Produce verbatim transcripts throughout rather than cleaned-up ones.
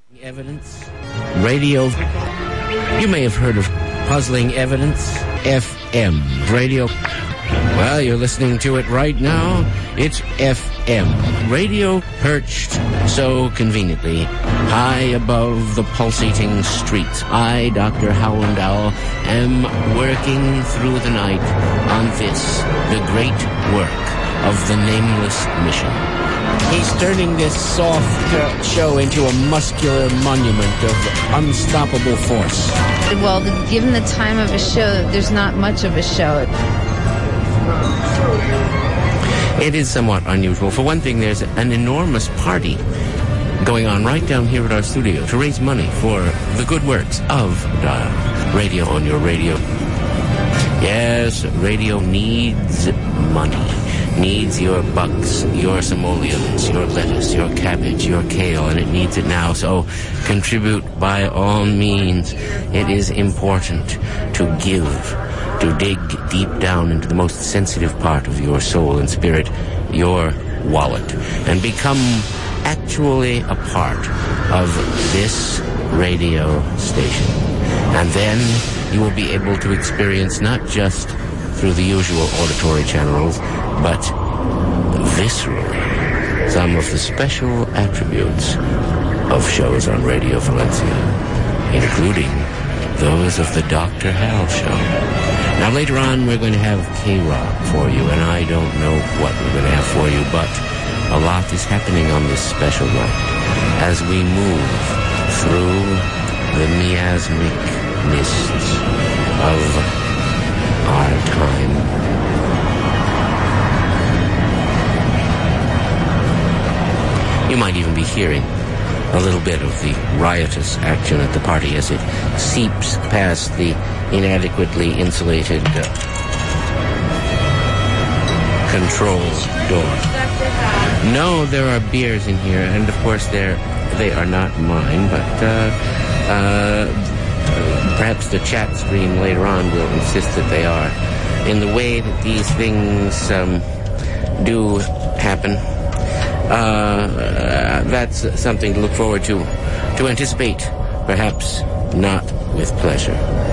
Evidence. Radio. You may have heard of Puzzling Evidence. F M. Radio. Well, you're listening to it right now. It's F M. Radio perched so conveniently high above the pulsating streets. I, Doctor Howland Owl, am working through the night on this, the great work of the Nameless Mission. He's turning this soft uh, show into a muscular monument of unstoppable force. Well, the, given the time of a show, there's not much of a show. It is somewhat unusual. For one thing, there's an enormous party going on right down here at our studio to raise money for the good works of uh, radio on your radio. Yes, radio needs money. Needs your bucks, your simoleons, your lettuce, your cabbage, your kale, and it needs it now. So contribute by all means. It is important to give, to dig deep down into the most sensitive part of your soul and spirit, your wallet, and become actually a part of this radio station. And then you will be able to experience not just through the usual auditory channels, but viscerally some of the special attributes of shows on Radio Valencia, including those of the Doctor Hal Show. Now later on we're going to have K-Rock for you, and I don't know what we're going to have for you, but a lot is happening on this special night as we move through the miasmic mists of our time. You might even be hearing a little bit of the riotous action at the party as it seeps past the inadequately insulated uh, control door. No, there are beers in here, and of course they're, they are not mine, but uh, uh, perhaps the chat stream later on will insist that they are. In the way that these things um, do happen, Uh, uh, that's something to look forward to, to anticipate, perhaps not with pleasure.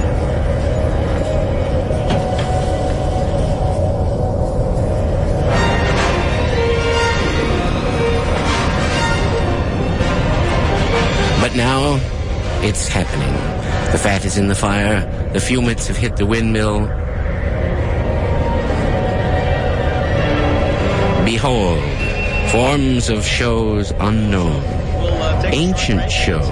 But now, it's happening. The fat is in the fire, the fumets have hit the windmill. Behold, forms of shows unknown. Ancient shows.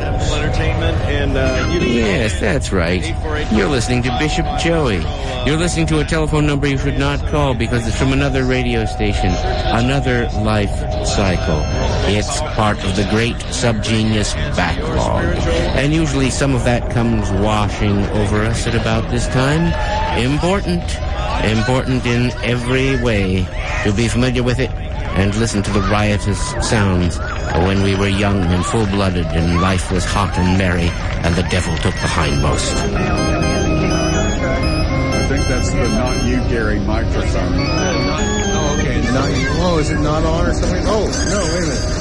Yes, that's right. You're listening to Bishop Joey. You're listening to a telephone number you should not call because it's from another radio station, another life cycle. It's part of the great subgenius backlog. And usually some of that comes washing over us at about this time. Important. Important in every way to be familiar with it and listen to the riotous sounds when we were young and full-blooded and life was hot and merry and the devil took the hindmost. I think that's the not you, Gary microphone. Oh, okay. Not you. Oh, is it not on or something? Oh, no, wait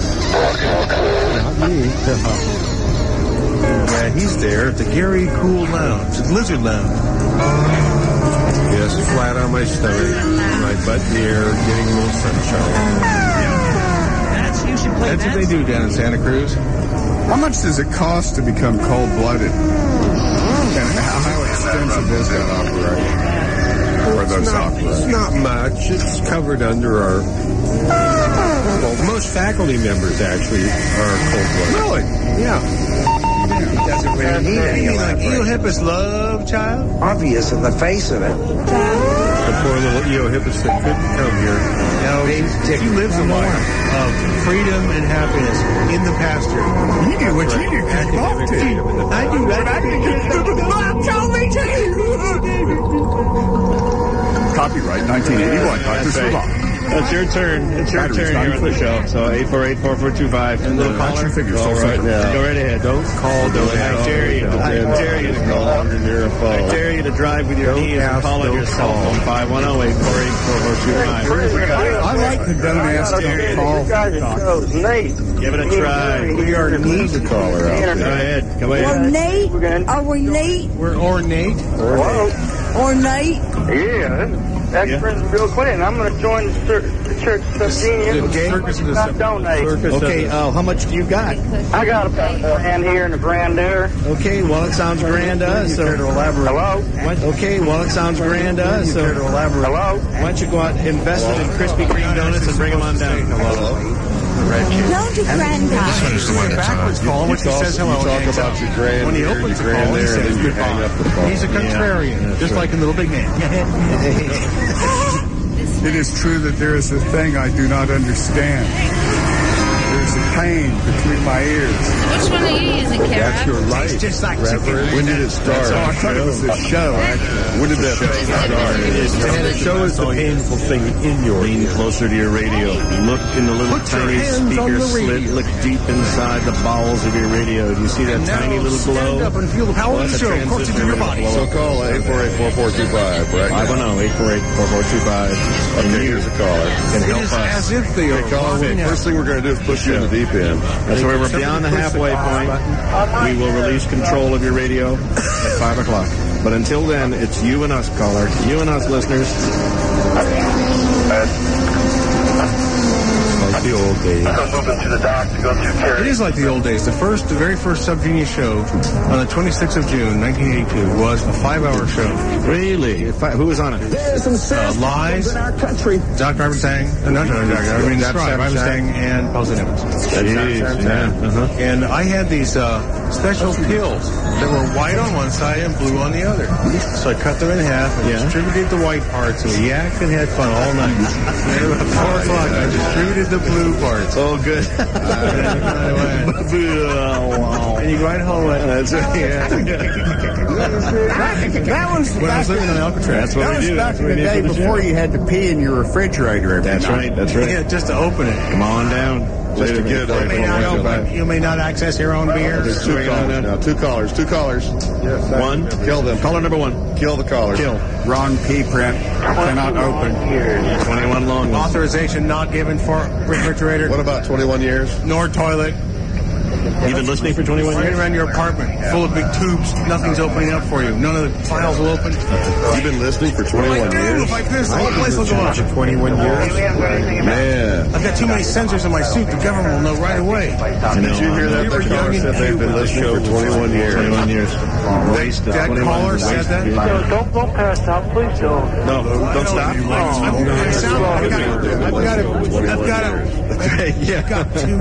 a minute. Not me. Yeah, he's there at the Gary Cool Lounge, the Blizzard Lounge. Yes, flat on my stomach, my butt in the air, getting a little sunshine. That's, you should play That's that. What they do down in Santa Cruz. How much does it cost to become cold-blooded? And how extensive is that operation? Or those operations? It's not much. It's covered under our... Well, most faculty members, actually, are cold-blooded. Really? Yeah. It doesn't really need any of that. Like Eohippus love child? Obvious in the face of it. The poor little Eohippus that couldn't come here. Now, she, she lives a life of freedom and happiness in the pasture. You do what you do, academic freedom in the pasture. I do what I do. Mom told me to. Copyright nineteen eighty-one, Doctor Savant. That's your turn. It's your Battery's turn not here on the full. show. So eight four eight, four four two five. And the That's caller. your figure. Go So right simple. now. Go right ahead. Don't call. Don't I dare you. I dare you to no call. longer near a phone. I dare you to drive with your Don't knees and ask, call on don't your cell call. phone. five one zero, eight four eight, four four two five. I like the don't ask, don't call. Nate. Give it a try. We are need to call her out. Go ahead. Go We're ahead. Nate. Are we Nate? We're ornate. Or Nate? Yeah, that's Yeah. real quick. I'm going to join the, cir- the church of Septimian. Okay. Circus of the donate. Okay, uh, how much do you got? I got a grand here and a grand there. Okay, well, it sounds grand to us. So, Hello? what? Okay, well, it sounds grand to us. So, Hello? why don't you go out and invest it in Krispy Kreme donuts and bring them on down? Hello. Don't you, Grandpa? Backwards call him when she says hello. You talk about your grand When he here, opens your the grand call, he there, and says then you hang up the phone. He's a contrarian, Yeah, just right. like in Little Big Man. It is true that there is a thing I do not understand. There's a pain between my ears. Which one are you using, Kara? That's your life, just like Reverend. When did it start? Oh, I thought it was a show, actually. When did that pain start? And it shows the painful thing in your Lean closer to your radio. Look in the little Put your tiny hands on speaker the slit. radio. Look deep inside the bowels of your radio. Do you see that tiny little glow? Stand up and feel the power Well, of the that's a show coursing through your body. So call eight four eight, four four two five right five one now. zero, eight four eight, four four two five. Okay, here's a caller. Can It help is us. as if they are Hey, caller, walking out. first thing we're going to do is push you in the deep end. That's where we're beyond the halfway point. We will release control of your radio at five o'clock. But until then, it's you and us, caller. You and us, listeners. Like the old days. I'm moving to the dock to go through Terry. It is like the old days. The first, the very first Subgenius show on the twenty-sixth of June, nineteen eighty-two, was a five-hour show. Really? If I, who was on it? Uh, Lies, Doc Barbentang, uh, not Doc Barbentang, I mean, Doc Barbentang and Paulson Evans. Jeez, yeah. Uh-huh. And I had these uh, special pills that were white on one side and blue on the other. So I cut them in half and Yeah. distributed the white parts, and we yacked and had fun all night. And about four o'clock, I distributed the blue parts. Oh, good. And I went, and you go right home and That's right. Yeah. That was when I was living in Alcatraz. That's what that we was do. back That's in what the we do day for the before show. you had to pee in your refrigerator every That's night. right. That's right. Yeah, just to open it. Come on down. Just to get You may, not open, you may not access your own beer. There's two callers now. Two callers. Two callers. Yes. One. Kill them. Caller number one. Kill the callers. Kill. Wrong pee print. Cannot open. twenty-one long ones. Authorization not given for refrigerator, What about twenty-one years? nor toilet. You've been listening for twenty-one Right years? around your apartment, full of big tubes. Nothing's opening up for you. None of the files will open. You've been listening for What do I twenty-one do? years? If I piss, the whole place will go up. twenty-one years? Man. I've got too many sensors in my suit. The government will know right away. Did you hear that? You were That caller young said and they've cute been with the listening for show. twenty-one years. twenty-one years. Waste of That twenty-one caller waste said that? of- Don't, don't pass out, please don't. No, don't stop. I've, I sound, I've got it. I've got it. I've got it. Yeah. I've got two.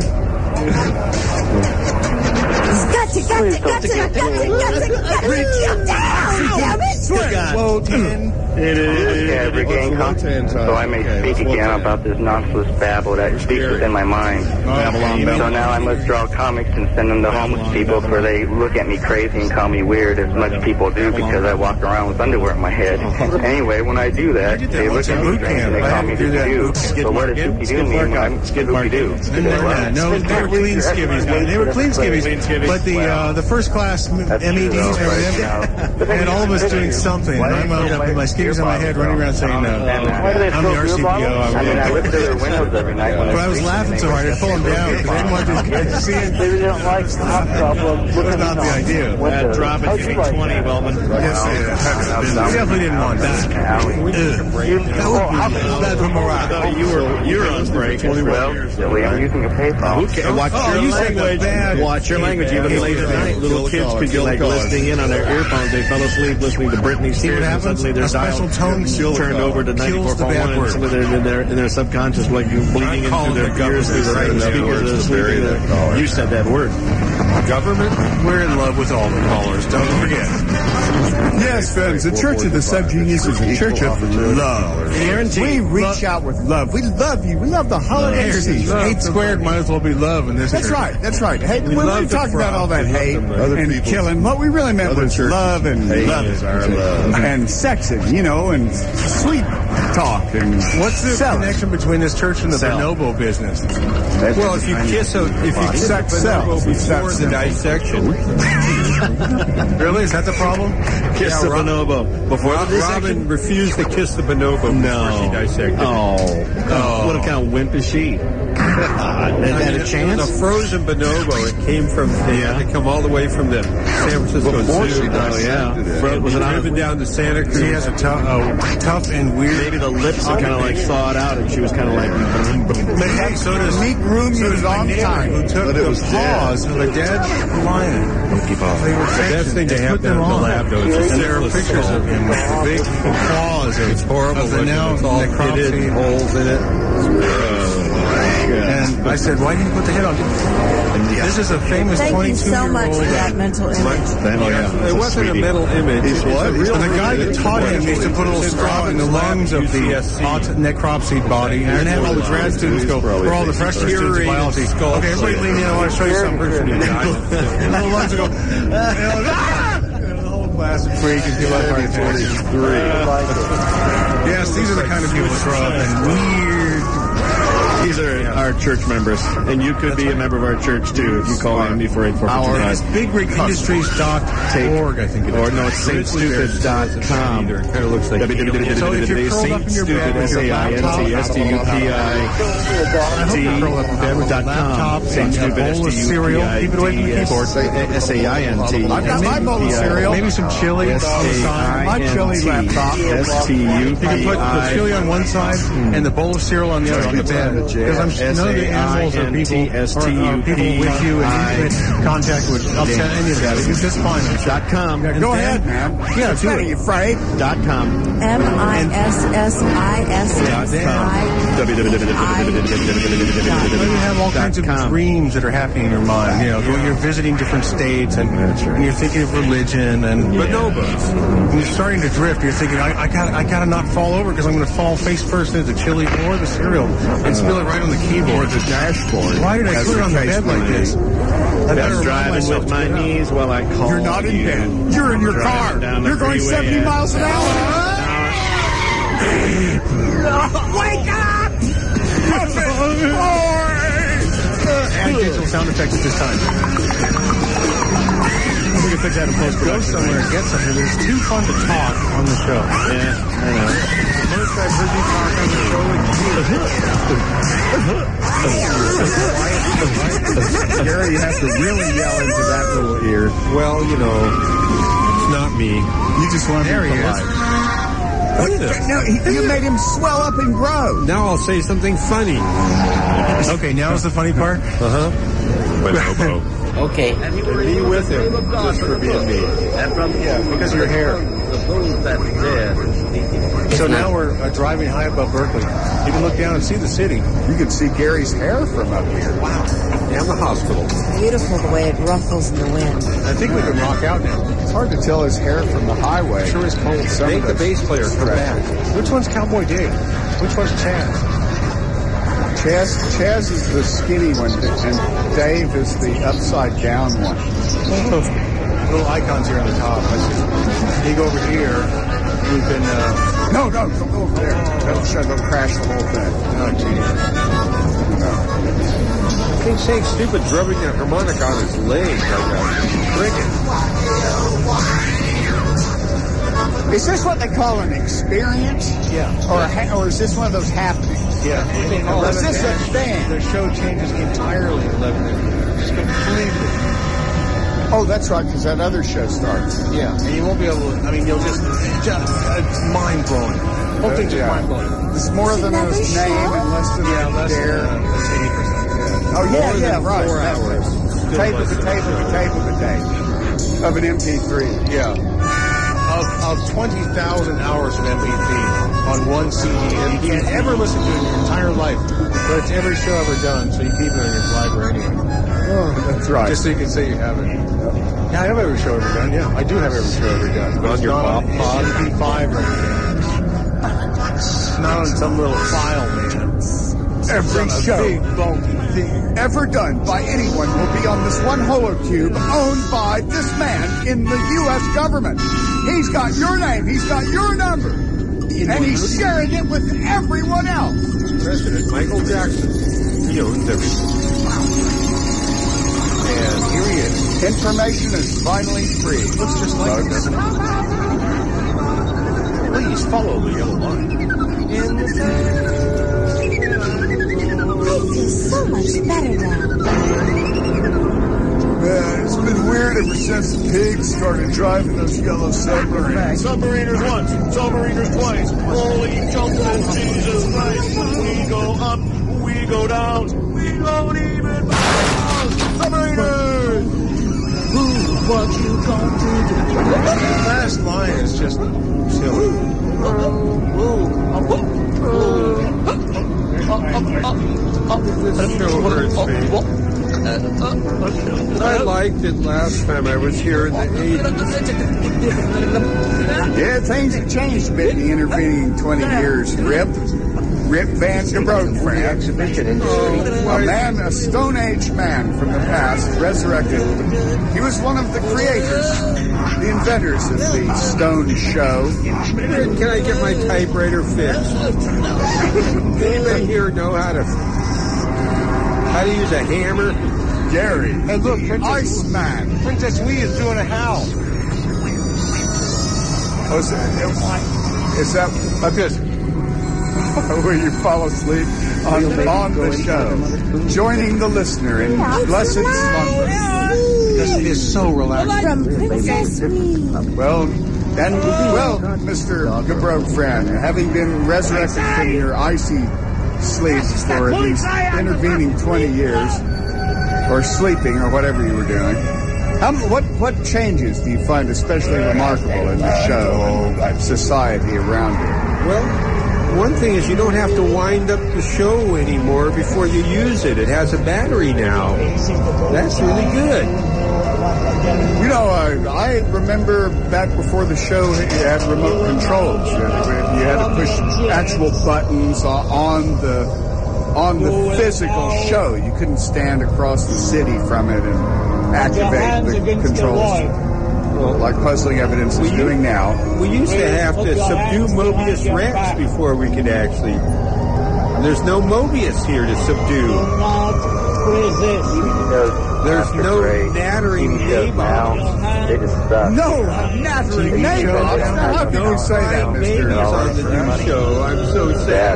Gotcha, gotcha, gotcha, gotcha, gotcha, gotcha, damn it! Whoa, ten. It is. Yeah, regain confidence, so I may speak again about this nonsense babble that speaks within my mind. Babylon, So now I must draw comics and send them to homeless people, for they look at me crazy and call me weird, as much people do, because I walk around with underwear on my head. Anyway, when I do that, they look at me strange and they call me Scooby-Doo. So what does Scooby-Doo mean when I'm Scooby-Doo? No, they were clean skivvies. No, they were clean skivvies. But the uh, the first class M E Ds, remember them? And all of us doing something. And I'm up with my skivvies on my head running around saying, uh, I'm the R C P O. I mean, I look through their windows every night. But I was laughing so hard, I'd pull them down because I didn't want these guys to see it. They don't like hot chocolate. That's not the idea. That drop it, give me twenty, Wellman. Yes, we definitely didn't want that. That would be bad for morale. You were, you were on break. Well, silly, I'm using a PayPal. Okay, watch Oh, your you said the language. bad- Watch your language. Even late at night, little kids could be like listening in on their earphones. They fell asleep listening to Britney See what Spears, and happens? suddenly their A special dial tone turned over to ninety-four kills the point one, bad and word. some of their in their in their subconscious, like bleeding into calling their the ears through the government. speakers. Enough words of to sleeping bury there. that caller. You said that word. government? We're in love with all the callers, don't forget. Yes, friends, the Church of the Subgenius is a church of love. Guaranteed. We reach out with love. We love you. We love the holiday season. Hate squared might as well be love in this That's church. right. That's right. Hate, We when love we the talked about crowd. all that We love hate them, other and people's- killing, what we really meant other was churches love and hate love is our love. and sexing, you know, and sweet talk and What's the selling. connection between this church and the Sell. bonobo business? Well, if you kiss a if you kiss a Sex bonobo sells. It's that before the simple. dissection, Really? Is that the problem? Kiss the Rob- bonobo before Rob- the Robin dissection? refused to kiss the bonobo before No. she dissected. it. Oh. Oh. What kind of wimp is she? God, is that a chance? It was a frozen bonobo. It came from, they had to come all the way from the San Francisco Before Zoo. she Oh, yeah. Fro- was it on Driven down to Santa Cruz. He has a tough, uh, tough and weird. Maybe the lips are kind of like thawed out and she was kind of like... But hey, so does Meat room so you does a my long neighbor time. who took But it the was paws of a dead lion. They were The best thing to and have put them down at the on. lab, though, is a And there are syphilis pictures skull. of him with the big claws of, It's horrible. of the looking. now It's all pitted, necropsy. holes in it. And I said, why didn't you put the head on? This is a famous Thank you twenty-two so much for year that old. mental image. It wasn't a mental image. He's It's what? a real And the guy that taught him used to put a little It's in straw in the Robin's lab lungs at of the U C S C. aut- necropsy body, and have all the grad students go, or all the freshman students of biology. Okay, everybody lean in, I want to show you something. And the lungs will go, ah! And the whole class would freak and people like forty-three. Yes, these are the kind of people that grow up in weird. These are our church members, and you could be a member of our church too if you call me before eight four two Our five. big rig industries dot org, I think it is. Or no, it's saint stupid dot com. It kind of looks like So if you're curled up in your bed with your laptop, S T U P I T dot com. and a bowl of cereal, keep it away from the keyboard. S A I N T. I've got my bowl of cereal. Maybe some chili on the side. My chili laptop. S T U You can P put the chili I on one side and the bowl of cereal on the other on the bed. Because I'm sure none of the animals or people or, or people with you and intimate contact would upset any of that. It's just fine. dot com. Go ahead, man. Yeah, do Are it. you afraid? Dot com. M I S S I S S I. Well, you have all kinds of com. dreams that are happening in your mind. You know, when you're visiting different states and, and you're thinking of religion and bonobos. when you're starting to drift, you're thinking, I, I got, I got to not fall over because I'm going to fall face first into the chili or the cereal and spill it right on the keyboard. The dashboard. Why did I put it on the bed like this? I I better was remind driving myself with to my get out. knees while I called You're not in you. bed. You're in your Driving car. down the You're going freeway seventy at- miles an hour. Wake up! And digital sound effects at this time. We can fix that in post. Go somewhere and get something. It's too fun to talk on the show. Yeah, I know. First I've heard you talk on the show. Gary, you have to really yell into that little ear. Well, you know, it's not me. You just want to There be he is. polite. No, he, you made him swell up and grow. Now I'll say something funny. Okay, now is the funny part. Uh-huh. Bonobo. Okay. And me with him, just for being me. Yeah, because of your hair. So now we're uh, driving high above Berkeley. You can look down and see the city. You can see Gary's hair from up here. Wow. And the hospital. Beautiful the way it ruffles in the wind. I think we can rock out now. It's hard to tell his hair from the highway. Sure is cold. Some Make of the us bass player come stretch. back. Which one's Cowboy Dave? Which one's Chaz? Chaz, Chaz is the skinny one, and Dave is the upside down one. Little icons here on the top. I see. You go over here. We can. Uh, No, no, don't go over there. That'll, shut- that'll crash the whole thing. oh, geez. No. He's saying stupid drumming a harmonica on his leg like a cricket. Is this what they call an experience? Yeah. Or, a ha- or is this one of those happenings? Yeah. Or is this a thing? The show changes entirely in eleven. Just completely. Oh, that's right, because that other show starts. Yeah. And you won't be able to. I mean, you'll just. just it's mind blowing. Whole thing's just Yeah. mind blowing. It's more than Another his name show? and less than Yeah, a less dare. than uh, eighty percent. Oh, yeah, More yeah, than right. four That's hours. it. Tape of a tape of a tape of a tape of an M P three. Yeah. Of of twenty thousand hours of M P three on one C D. And you can't ever listen to it in your entire life. But it's every show ever done, so you keep it on your library anyway. Oh, that's right. Just so you can say you have it. Yeah, I have every show ever done. Yeah, I do have every show ever done. But on it's your not pop pod? M P five or anything. It's not on some little file, man. Every show big, bulky thing ever done by anyone will be on this one holocube owned by this man in the U S government. He's got your name. He's got your number. And he's sharing it with everyone else. President Michael Jackson. He owns everything. And here he is. Information is finally free. Looks just like him, doesn't it? Please follow the yellow line. In the I feel so much better now. Man, it's been weird ever since the pigs started driving those yellow submarines. Submariners once, submariners twice. Holy jumping Jesus Christ. We go up, we go down, we don't even down. Submariners! Ooh, what you gonna do? The last line is just silly. That show hurts me. I liked it last time I was here in the eighties. Yeah, things have changed a bit in the intervening twenty years, Rip. Rip Van Gebroedfriend. Exhibition industry. A man, a Stone Age man from the past, resurrected. He was one of the creators, the inventors of the Stone Show. Can I get my typewriter fixed? Anybody here know how to how to use a hammer? Gary. Hey, look, Princess, Iceman. Princess Lee is doing a howl. Oh, is that, is that like this? Where you fall asleep on, on the show, joining the listener in blessed slumber. Because it is so relaxing. From Princess Lee. Well, and well, Mister Gebroedfriend, having been resurrected from your icy sleep for at least intervening twenty years, or sleeping, or whatever you were doing. How, what what changes do you find especially remarkable in the show, society around you? Well, one thing is you don't have to wind up the show anymore before you use it. It has a battery now. That's really good. You know, uh, I remember back before the show, you had remote controls. You had to push actual buttons on the on the physical show. You couldn't stand across the city from it and activate the controls. Well, like Puzzling Evidence is doing now. We used to have to subdue Mobius Rex before we could actually. There's no Mobius here to subdue. What is this? There's no nattering nabobs. They just suck. No nattering nabobs. How can you say that, Mister Babies on the new show. I'm so sad.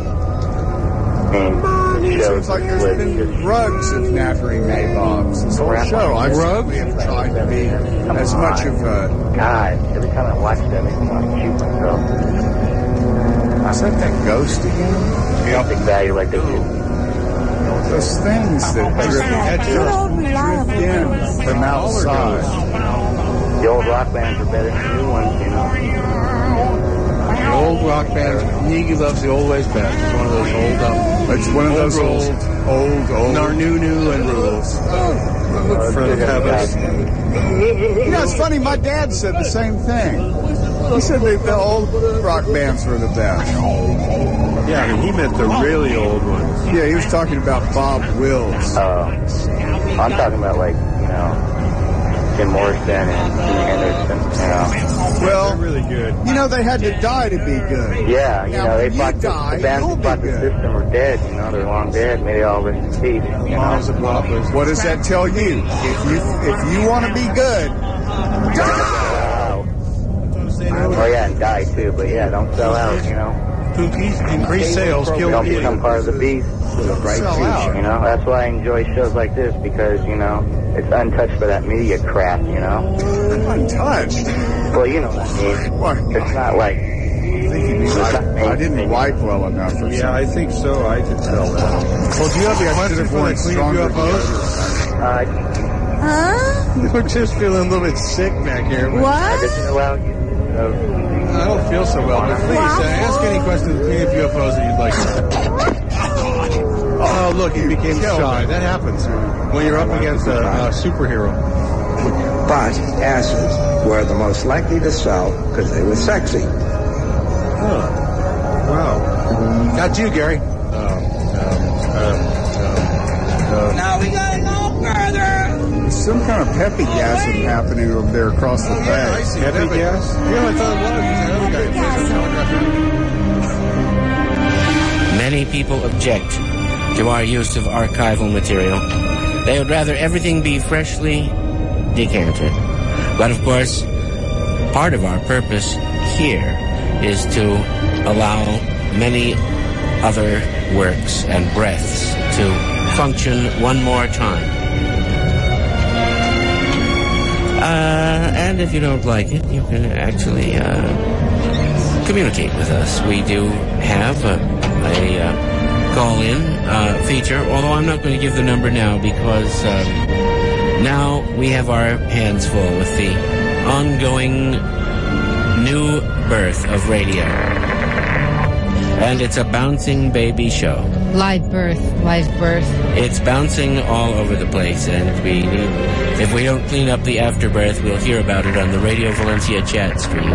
It seems like there's been drugs of nattering nabobs this whole show. I really have tried to be as much of a... God, every time I watch that, it makes me want to shoot myself. Is that that ghost again? Yeah. Big value like they do. Those things that drip in from outside. The old rock bands are better than the new ones, you know. The old rock bands. Negi loves the old ways best. It's one of those old, um, it's one of those old, old, old. Narnunu and rules. Look for the heavens. You know, it's funny. My dad said the same thing. He said that the old rock bands were the best. Yeah, I mean, he meant the really old ones. Yeah, he was talking about Bob Wills. Uh, I'm talking about, like, you know, Jim Morrison and Jimi Hendrix, and, you know. Well, they're really good. You know, they had to die to be good. Yeah, you now, know, they fought you die, the bands you'll that fought be the good. system are dead, you know, they're long dead. May they all rest in peace, you know. What does that tell you? If you if you want to be good, oh yeah, and die too, but yeah, don't sell out, you know. Increase sales, kill Don't the become part of the beast. Right out. You know, that's why I enjoy shows like this, because, you know, it's untouched by that media crap, you know. Untouched? Well, you know what I mean. What? It's not like... I didn't wipe well enough. Or yeah, I think so. I can tell that. Well, do you have the question for the Queen of U F Os? Uh, Huh? We're just feeling a little bit sick back here. What? I didn't allow you. of I don't feel so well, but please uh, ask any questions of U F Os that you'd like to. Oh, look, he became shy. That happens when you're up against a, a superhero. But asses were the most likely to sell because they were sexy. Huh. Wow. Got you, Gary. Uh, uh, uh, uh, now we gotta go further. There's some kind of peppy gassing happening over there across the oh, bay. Yeah, I see. Peppy, peppy gas? Yeah, I thought it was. Many people object to our use of archival material. They would rather everything be freshly decanted. But of course, part of our purpose here is to allow many other works and breaths to function one more time. Uh, and if you don't like it, you can actually uh, communicate with us. We do have a, a uh, call-in uh, feature, although I'm not going to give the number now because um, now we have our hands full with the ongoing new birth of radio. And it's a bouncing baby show. Live birth, live birth. It's bouncing all over the place, and we need, if we don't clean up the afterbirth, we'll hear about it on the Radio Valencia chat stream.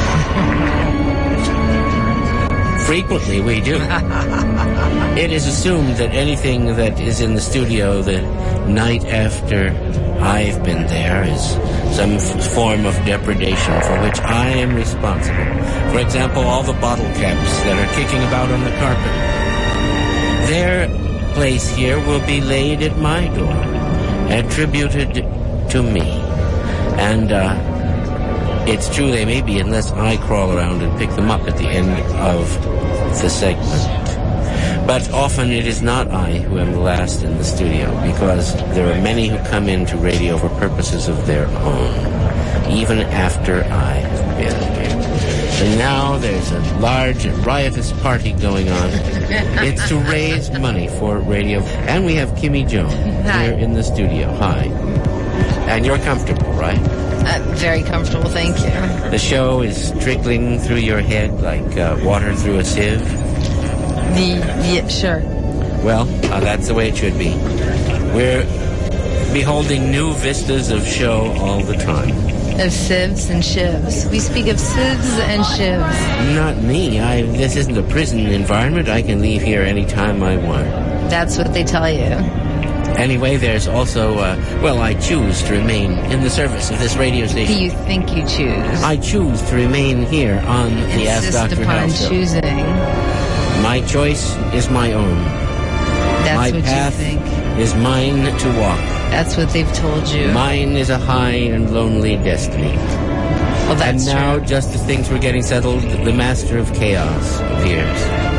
Frequently we do. It is assumed that anything that is in the studio the night after I've been there is some f- form of depredation for which I am responsible. For example, all the bottle caps that are kicking about on the carpet. Their place here will be laid at my door, attributed to me. And, uh, it's true they may be unless I crawl around and pick them up at the end of the segment. But often it is not I who am the last in the studio, because there are many who come into radio for purposes of their own, even after I have been here. And now there's a large riotous party going on. It's to raise money for radio. And we have Kimmy Jones here in the studio. Hi. And you're comfortable, right? Uh, very comfortable, thank you. The show is trickling through your head like uh, water through a sieve? The, yeah, sure. Well, uh, that's the way it should be. We're beholding new vistas of show all the time. Of sieves and shivs. We speak of sieves and shivs. Not me. I. This isn't a prison environment. I can leave here any time I want. That's what they tell you. Anyway, there's also, uh, well, I choose to remain in the service of this radio station. You think you choose? I choose to remain here on the Ask Doctor Hal show. Choosing. My choice is my own. That's my what path you think. Is mine to walk. That's what they've told you. Mine is a high and lonely destiny. Well, that's And now, true. just as things were getting settled, the master of chaos appears.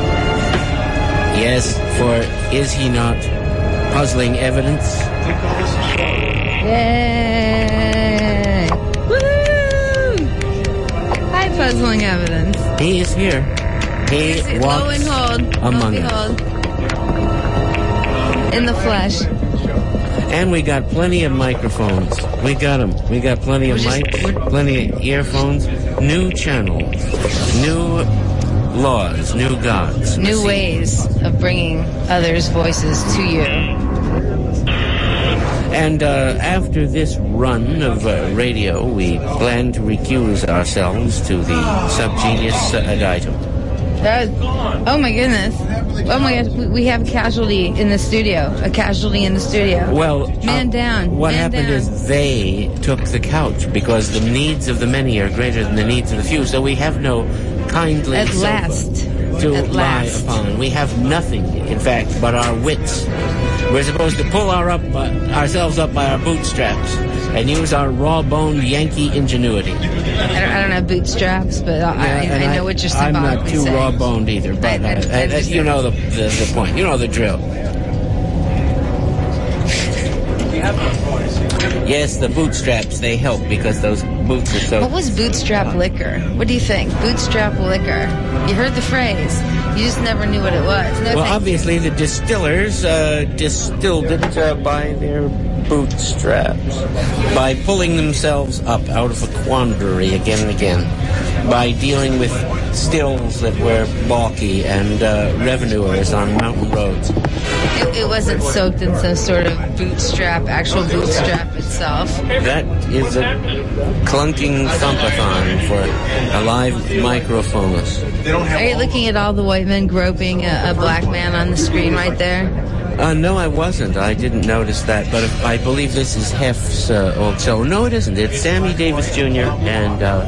Yes, for is he not puzzling evidence? Yay! Woo! Hi, puzzling evidence. He is here. He Is it walks lo and hold, among lo and us. Behold. In the flesh. And we got plenty of microphones. We got them. We got plenty of mics, plenty of earphones, new channels, new laws, new gods. New ways of bringing others' voices to you. And uh, after this run of uh, radio, we plan to recuse ourselves to the subgenius ad item. That, oh my goodness. Oh my gosh, we- we have a casualty in the studio. A casualty in the studio. Well, Man uh, down. What Man happened down. is they took the couch because the needs of the many are greater than the needs of the few. So we have no kindly At sofa last. to At lie last. upon. We have nothing, in fact, but our wits. We're supposed to pull our up, uh, ourselves up by our bootstraps and use our raw-boned Yankee ingenuity. I don't, I don't have bootstraps, but I, I, Yeah, and I know what you're I'm symbolically not too saying. raw-boned either, but I- I- uh, I uh, uh, you know the, the the point. You know the drill. Yes, the bootstraps, they help because those boots are so... What was bootstrap liquor? What do you think? Bootstrap liquor. You heard the phrase. You just never knew what it was. No, Well, thank- obviously the distillers uh, distilled it uh, by their bootstraps, by pulling themselves up out of a quandary again and again. by dealing with stills that were balky and uh, revenuers on mountain roads. It, it wasn't soaked in some sort of bootstrap, actual bootstrap itself. That is a clunking thumpathon for a live microphonus. Are you looking at all the white men groping a, a black man on the screen right there? Uh, no, I wasn't. I didn't notice that, but if, I believe this is Hef's uh, old show. No, it isn't. It's Sammy Davis Junior and... Uh,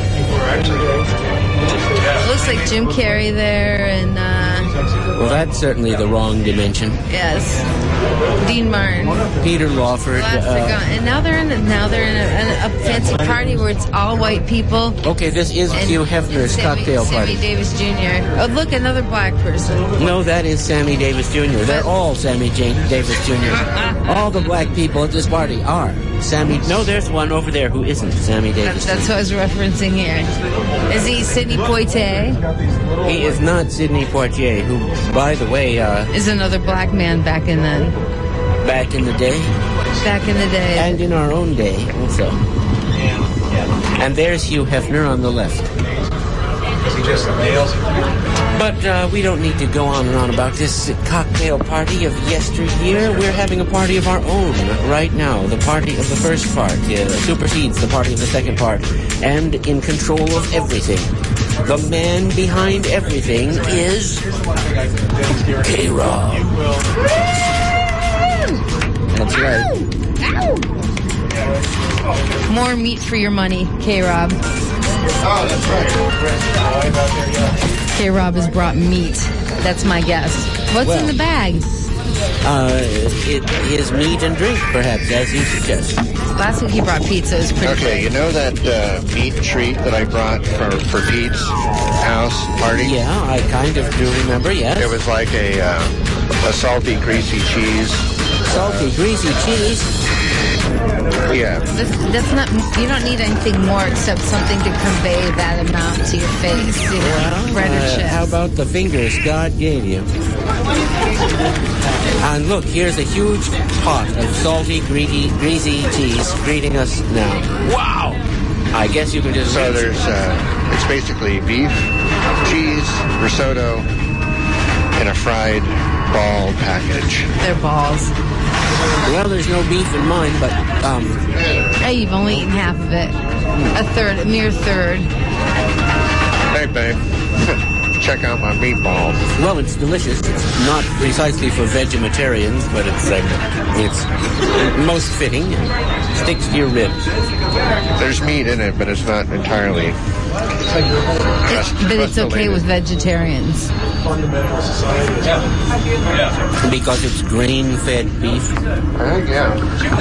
it looks like Jim Carrey there, and... Uh, well, that's certainly the wrong dimension. Yes. Dean Martin. Peter Lawford. Uh, and now they're in a, now they're in a, a, a fancy party where it's all white people. Okay, this is Hugh Hefner's Sammy, cocktail party. Sammy Davis Junior Oh, look, another black person. No, that is Sammy Davis Junior They're all Sammy J- Davis Junior All the black people at this party are Sammy. No, there's one over there who isn't Sammy Davis. That's, that's what I was referencing here. Is he Sidney Poitier? He is not Sidney Poitier, who, by the way, uh, is another black man back in the back in the day. Back in the day, and in our own day also. And there's Hugh Hefner on the left. He just nails it. But uh, we don't need to go on and on about this cocktail party of yesteryear. We're having a party of our own right now. The party of the first part uh, supersedes the party of the second part. And in control of everything. The man behind everything is K-Rob. That's right. More meat for your money, K-Rob. Oh, that's right. K-Rob has brought meat. That's my guess. What's well, in the bag? Uh, it is meat and drink, perhaps, as you suggest. Last week he brought pizza. It was pretty Okay, good. You know that uh, meat treat that I brought for, for Pete's house party? Yeah, I kind of do remember, yes. It was like a, uh, a salty, greasy cheese. Salty, greasy cheese? Yeah. This, that's not. You don't need anything more except something to convey that amount to your face. You know, well, bread or uh, chips. How about the fingers God gave you? And look, here's a huge pot of salty, greasy, greasy cheese greeting us now. Wow! I guess you can just... So there's, uh, it's basically beef, cheese, risotto, in a fried ball package. They're balls. Well, there's no beef in mine, but, um... Hey, you've only eaten half of it. A third, a mere third. Hey, babe. Check out my meatballs. Well, it's delicious. It's not precisely for vegetarians, but it's um, it's most fitting. It sticks to your ribs. There's meat in it, but it's not entirely. It, but it's okay with vegetarians. Because it's grain-fed beef. Uh, yeah.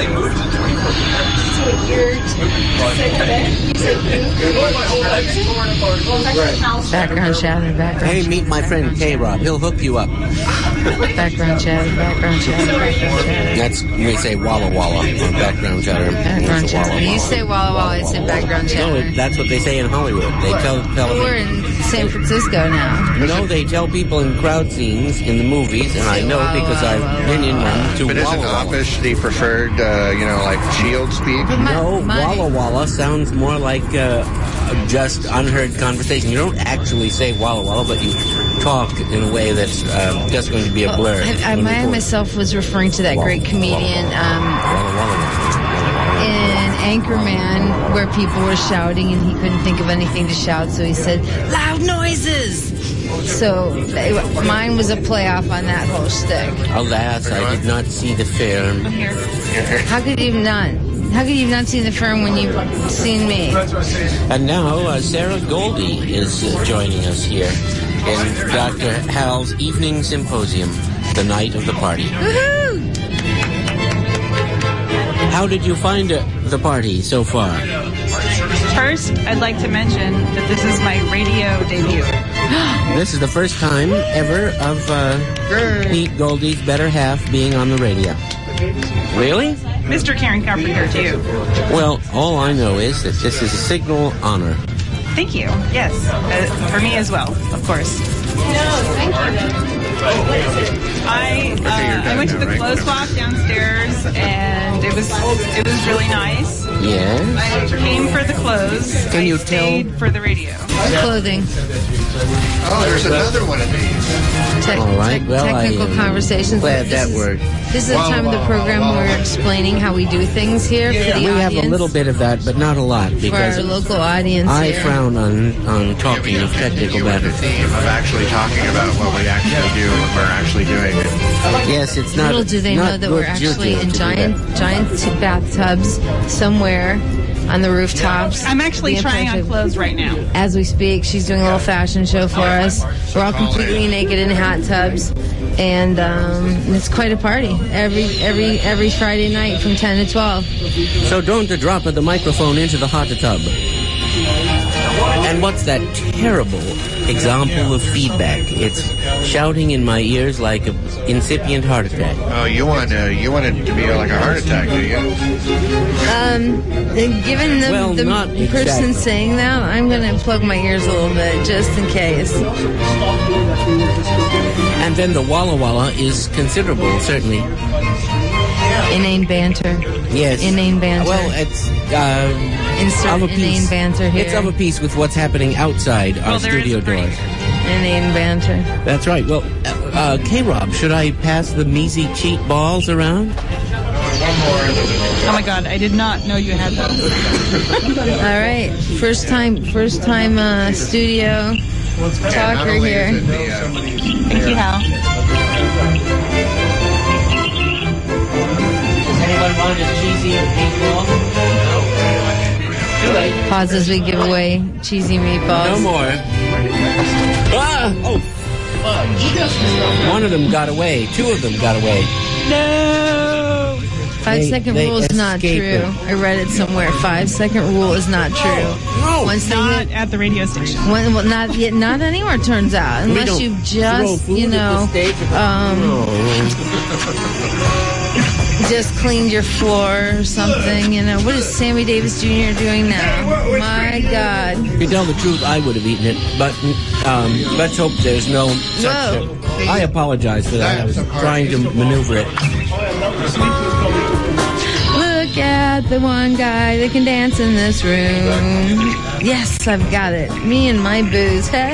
Background chatter, background. Hey, meet my friend K-Rob. He'll hook you up. Background chatter, background chatter, background chatter. That's we say Walla Walla on background chatter. Background chatter. Walla, you say Walla Walla, I say background chatter. No, it, that's what they say in Hollywood. They what? tell tell We're in San Francisco now. No, they tell people in crowd scenes in the movies, and I know Walla, because Walla, I've Walla, been in Walla. them to But Walla isn't Walla. Amish the preferred, uh, you know, like shield speak? My, no, my, Walla Walla sounds more like uh, just unheard conversation. You don't actually say Walla Walla, but you talk in a way that's uh, just going to be a blur. Well, I, I myself was referring to that Walla, great comedian um, Walla, Walla, Walla. in Anchorman, where people were shouting and he couldn't think of anything to shout, so he said, "Loud noises!" So it, mine was a playoff on that whole shtick. Alas, I did not see the film. How could you not? How could you not see the film when you've seen me? And now uh, Sarah Goldie is uh, joining us here in Doctor Hal's Evening Symposium, the night of the party. Woohoo! How did you find uh, the party so far? First, I'd like to mention that this is my radio debut. This is the first time ever of uh, Pete Goldie's better half being on the radio. Really? Mister Karen Carpenter, too. Well, all I know is that this is a signal honor. Thank you. Yes. Uh, for me as well, of course. No, thank you. I uh, I went to the clothes walk downstairs, and it was it was really nice. Yes. I came for the clothes. Can I you stayed tell? for the radio. Clothing. Oh, there's another one of these. Te- All right. te- Well, I technical am conversations. glad This that is- worked. This is the Wow, time of the wow, program wow, where wow. we're explaining how we do things here for the We have audience. a little bit of that, but not a lot, for because our local audience I here. frown on, on talking of technical You were the matters. theme of actually talking about what we actually do when we're actually doing it. Yes, it's not. Little do they not know that good we're actually juju in to do giant that. giant t- bathtubs somewhere on the rooftops. I'm actually The trying on impression- clothes right now. As we speak, she's doing a little fashion show for us. We're all completely naked in hot tubs, and um, it's quite a party every every every Friday night from ten to twelve. So don't drop the microphone into the hot tub. And what's that terrible example of feedback? It's shouting in my ears like an incipient heart attack. Oh, you want uh, you want it to be like a heart attack, do you? Um, and given the, Well, the not person exactly. saying that, I'm going to plug my ears a little bit just in case. And then the Walla Walla is considerable, certainly. Inane banter. Yes. Inane banter. Well, it's uh, Insert of a inane piece. banter here. It's of a piece with what's happening outside Well, our there is studio a break. doors. Inane banter. That's right. Well, uh, uh, K-Rob, should I pass the measy cheat balls around? Oh my god, I did not know you had those. All right, first time, first time uh, studio talker here. Thank you, Hal. Does anyone want a cheesy meatball? No. Too late. Pause as we give away cheesy meatballs. No more. Ah! Oh, fudge. One of them got away. Two of them got away. No! Five They- second they rule is not escape true. it. I read it somewhere. Five second rule is not true. No. Once they Not hit, at the radio station. when, well, not yet, not anymore. Turns out, We unless don't you've throw just, food you at the know, stage. um, Oh. just cleaned your floor or something. You know, what is Sammy Davis Junior doing now? My God. To tell the truth, I would have eaten it, but um, let's hope there's no such. Whoa. Uh, I apologize for that. I was trying to maneuver it. Look at the one guy that can dance in this room. Yes, I've got it. Me and my booze. They're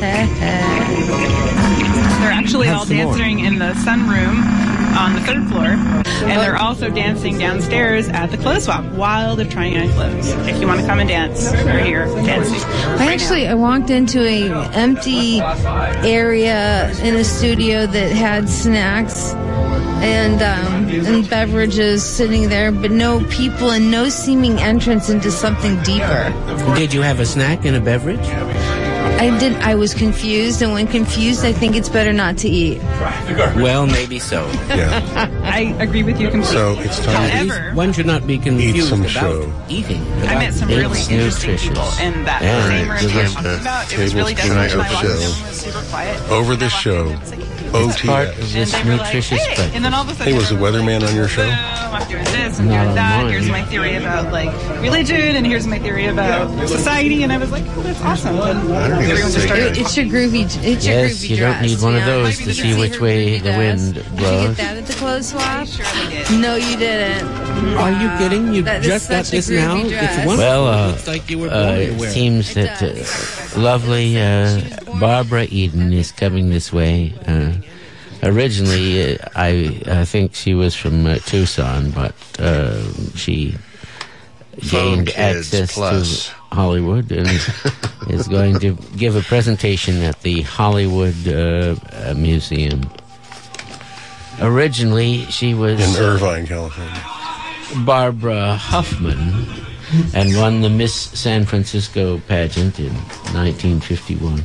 actually Have all some more. dancing in the sunroom on the third floor, and they're also dancing downstairs at the clothes swap while they're trying on clothes. If you want to come and dance, we're here dancing. I actually I walked into a empty area in a studio that had snacks and um, and beverages sitting there, but no people and no seeming entrance into something deeper. Did you have a snack and a beverage? I did. I was confused, and when confused, I think it's better not to eat. Well, maybe so. Yeah. I agree with you completely. So it's time However, One should not be confused some about show. eating. I met some really It's interesting nutritious. people in that Yeah. same room This you were is talking the about. It was really Tables definitely Tonight when I walked in, show. it was super quiet. Over And I this walked show, in, it was like, It's part O of T S. this and they were like, nutritious hey, breakfast. and then all of a sudden, Hey, was the they were weatherman like, on your show? "Boom, I'm doing this, I'm Not doing on that. mine. Here's my theory about like religion, and here's my theory about society." And I was like, "Oh, that's awesome." And everyone just started. It's your groovy. It's your Yes, groovy you don't dress, need one of you know? those to see which way the wind Did you blows. get that at the clothes swap? Sure they did. No, you didn't. Are you kidding? You That is just got such a this now? groovy dress. It's wonderful. Well, uh, Looks like you were uh, born to it wear it. seems It that uh, does. lovely uh, Barbara Eden is coming this way. Uh, originally, uh, I I think she was from uh, Tucson, but uh, she Phone gained Kids access Plus. to Hollywood and is going to give a presentation at the Hollywood uh, uh, Museum. Originally, she was In uh, Irvine, California. Barbara Huffman and won the Miss San Francisco pageant in nineteen fifty-one.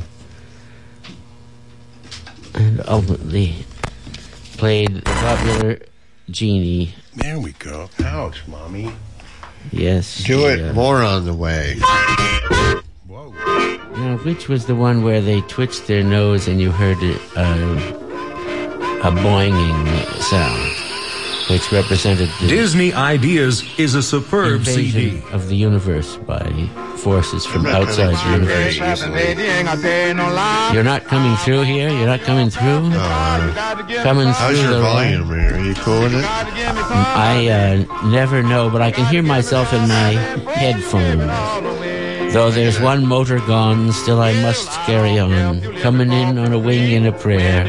And ultimately played the popular Jeannie. There we go. Ouch, mommy. Yes. Do she, it. uh, More on the way. Whoa. Now, which was the one where they twitched their nose and you heard a, a, a boinging sound, which represented the Disney Ideas is a superb C D. invasion of the universe by forces from I'm not outside coming the through very universe. easily. You're not coming through here? You're not coming through? Oh, Coming how's through your the volume here? Are you cool with it? I uh, never know, but I can hear myself in my headphones. Though there's one motor gone, still I must carry on, coming in on a wing and a prayer.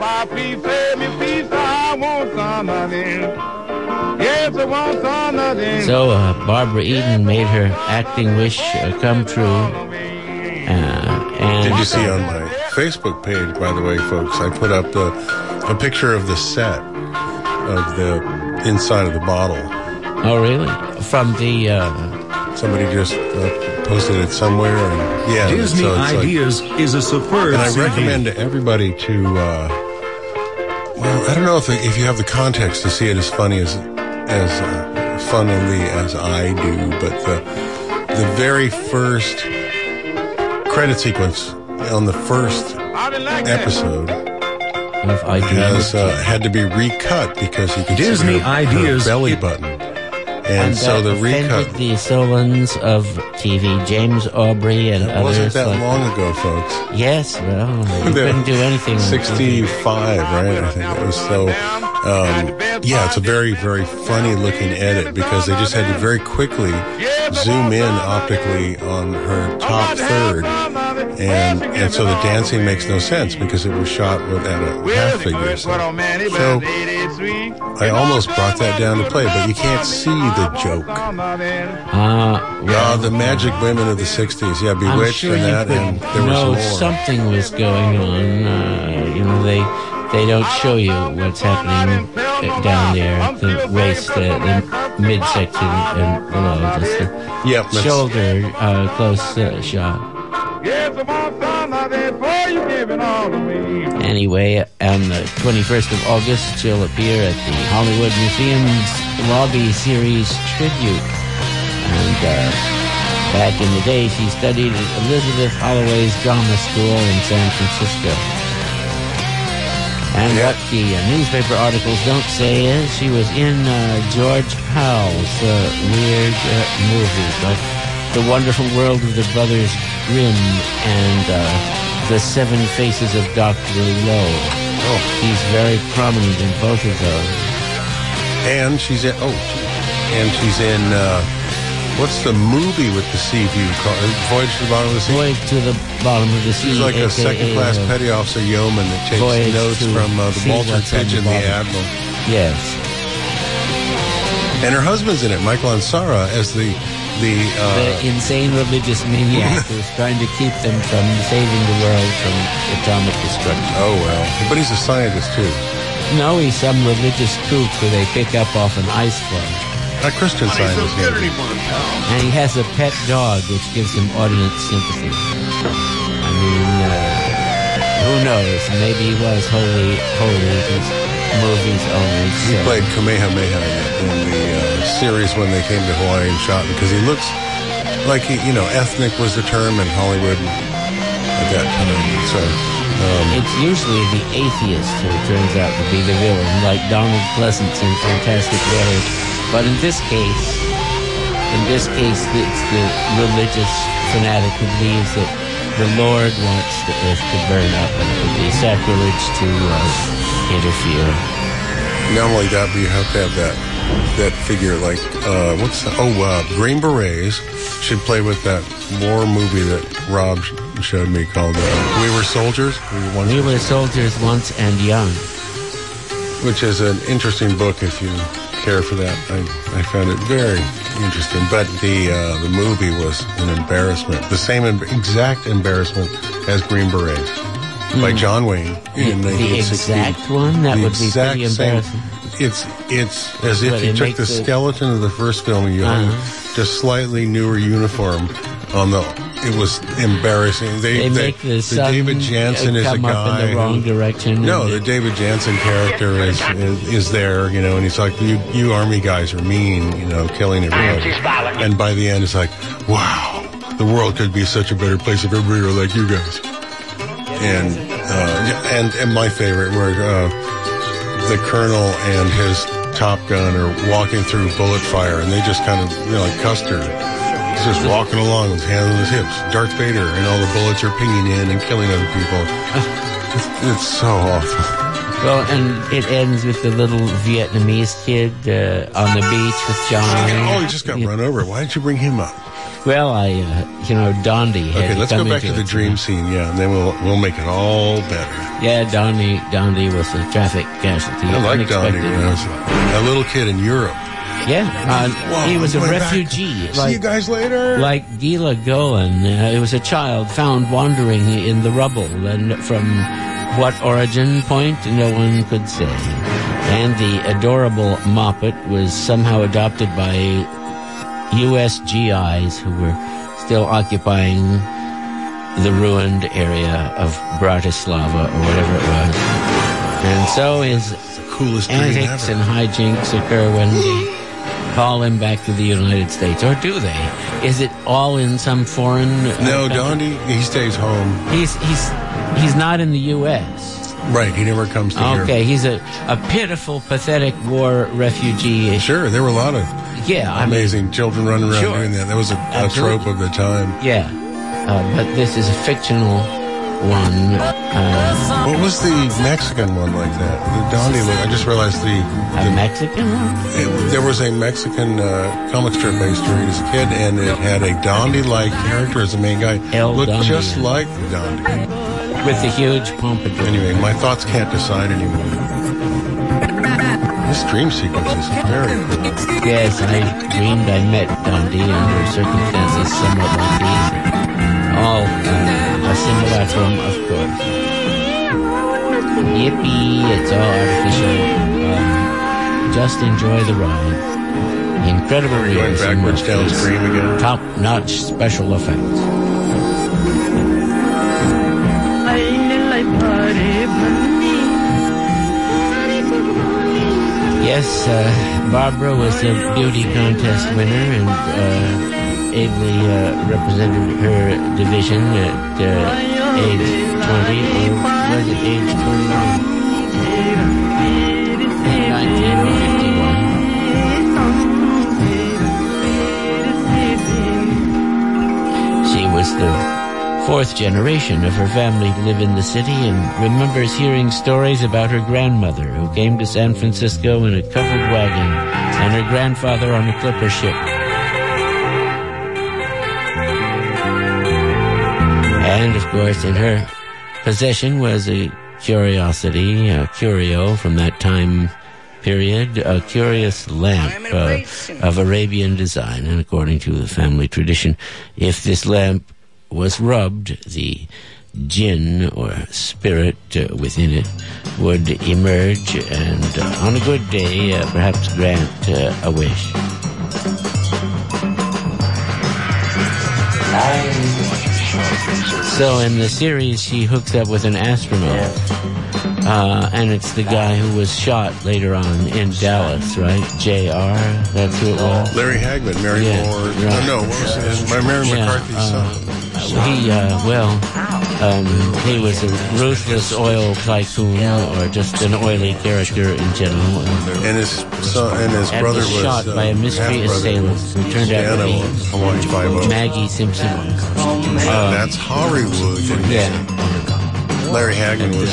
So uh, Barbara Eden made her acting wish uh, come true. Uh, and Did you see on my Facebook page, by the way, folks, I put up the, a picture of the set of the inside of the bottle. Oh, really? From the... Uh, Somebody just uh, posted it somewhere. And, yeah, Disney so it's Ideas like, is a superb and I C D. recommend to everybody to... Uh, well, I don't know if if you have the context to see it as funny as as uh, funnily as I do, but the the very first credit sequence on the first episode has uh, had to be recut because you could Disney see her, Ideas her belly button. And, and so the recut... the Solons of T V, James Aubrey and it others. Wasn't that like long ago, folks. Yes, well, you couldn't do anything. sixty-five, right? I think it was. So, um, yeah, it's a very, very funny looking edit because they just had to very quickly zoom in optically on her top third. And and so the dancing makes no sense because it was shot with at a half figure. So, so I almost brought that down to play, but you can't see the joke. Uh, well, uh, the magic women of the sixties, yeah, Bewitched sure and that, and there was no, more. Something was going on. Uh, you know, they they don't show you what's happening down there at the waist, uh, the midsection, and below, just the yep, shoulder uh, close uh, shot. Anyway, on the twenty-first of August, she'll appear at the Hollywood Museum's Lobby Series Tribute. And uh, back in the day, she studied at Elizabeth Holloway's Drama School in San Francisco. And yeah. what the uh, newspaper articles don't say is she was in uh, George Powell's uh, weird uh, movies, like The Wonderful World of the Brothers Grimm and uh, The Seven Faces of Doctor Lowe. Oh, she's very prominent in both of those. And she's in, oh, and she's in, uh, what's the movie with the sea view called? Voyage to the Bottom of the Sea? Voyage to the Bottom of the Sea. She's like a, a second-class uh, petty officer yeoman that takes Voyage notes from uh, the Walter Pigeon, the, the Admiral. Yes. And her husband's in it, Michael Ansara, as the... The, uh, the insane religious maniac who's trying to keep them from saving the world from atomic destruction. Oh, well. But he's a scientist, too. No, he's some religious kook who they pick up off an ice floe. A Christian scientist. So and he has a pet dog which gives him audience sympathy. I mean, uh, who knows? Maybe he was holy, holy his movies only. So. He played Kamehameha in the uh, series when they came to Hawaii and shot because he looks like he, you know, ethnic was the term in Hollywood at that time. So um, it's usually the atheist who turns out to be the villain, like Donald Pleasance in Fantastic Mary. But in this case, in this case, it's the religious fanatic who believes that the Lord wants the earth to burn up, and it would be sacrilege to uh, interfere. Not only that, but you have to have that that figure like uh, what's the, oh uh, Green Berets should play with that war movie that Rob showed me called uh, We Were Soldiers. We were, once we were soldiers once and young, which is an interesting book if you care for that. I, I found it very interesting, but the uh, the movie was an embarrassment, the same em- exact embarrassment as Green Berets mm. by John Wayne in the, nineteen sixty. The exact one? That the would be pretty embarrassing. Same, it's it's as if but you took the it, skeleton of the first film and you uh-huh. had just slightly newer uniform on the. It was embarrassing. They, they they make the, the David Jansen is a guy up in the wrong who, direction. No, the David Jansen character is, is is there, you know, and he's like, you you army guys are mean, you know, killing everybody. And by the end, it's like, wow, the world could be such a better place if everybody were like you guys. And uh, and and my favorite, where uh, the colonel and his Top Gun are walking through bullet fire, and they just kind of, you know, like Custer. He's just walking along with his hands on his hips. Darth Vader, and all the bullets are pinging in and killing other people. It's, it's so awful. Well, and it ends with the little Vietnamese kid uh, on the beach with John. Oh, he just got run over. Why didn't you bring him up? Well, I, uh, you know, Dondi had Okay, to let's come go back to into the it. dream scene, yeah, and then we'll we'll make it all better. Yeah, Dondi, Dondi was a traffic casualty. I like Dondi Unexpected. when I was a, a little kid in Europe. Yeah, uh, Wow, he was a going back. refugee. See you guys later. Like Gila Goen, uh, it was a child found wandering in the rubble, and from what origin point, no one could say. And the adorable Moppet was somehow adopted by U S G Is who were still occupying the ruined area of Bratislava, or whatever it was. And so his coolest dream antics ever. and hijinks occur when they call him back to the United States, or do they? Is it all in some foreign? Uh, No, country? Dondi, he stays home. He's he's he's not in the U S Right, he never comes to Europe. Okay, he's a, a pitiful, pathetic war refugee. Sure, there were a lot of yeah, I amazing mean, children running around Sure. doing that. That was a, a Absolutely. trope of the time. Yeah, uh, but this is a fictional one. Uh, What was the Mexican one like that? The Dondi look. I just realized the, a Mexican one. it, there was a Mexican uh, comic strip I used to read as a kid, and it had a Dondi-like character as the main guy. El Looked Dondi. just like Dondi. With the huge pompadour. Anyway, my thoughts can't decide anymore. This dream sequence is very cool. Yes, I dreamed I met Dondi under circumstances somewhat like these. All uh, a simulacrum, of course. Yippee, it's all artificial. Um, just enjoy the ride. Incredible Are you going realism backwards of down this stream again? top-notch special effects. Yes, uh, Barbara was a beauty contest winner and uh, ably uh, represented her division at uh, age twenty, or was it age twenty-one? nineteen fifty-one. She was the fourth generation of her family to live in the city and remembers hearing stories about her grandmother who came to San Francisco in a covered wagon and her grandfather on a clipper ship. And, of course, in her possession was a curiosity, a curio from that time period, a curious lamp uh, of Arabian design. And according to the family tradition, if this lamp was rubbed, the jinn or spirit uh, within it would emerge and uh, on a good day uh, perhaps grant uh, a wish. So in the series she hooks up with an astronaut, uh, and it's the guy who was shot later on in Dallas, right? J R, that's who it was? Larry Hagman, Mary Yeah, Moore. right. No, no, what was it? My Mary Yeah, McCarthy's uh, son. He, uh, well, um, he was a ruthless oil tycoon, or just an oily character in general. And his son, and his And brother was was shot uh, by a mystery half-brother assailant was who turned out to Dano on Hawaii be Five-O. Maggie Simpson. Uh, That's Hollywood. Yeah. Larry Hagman was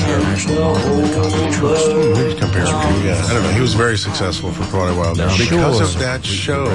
who did compare him to? Yeah, I don't know. He was very successful for quite a while. Because Sure. of that show,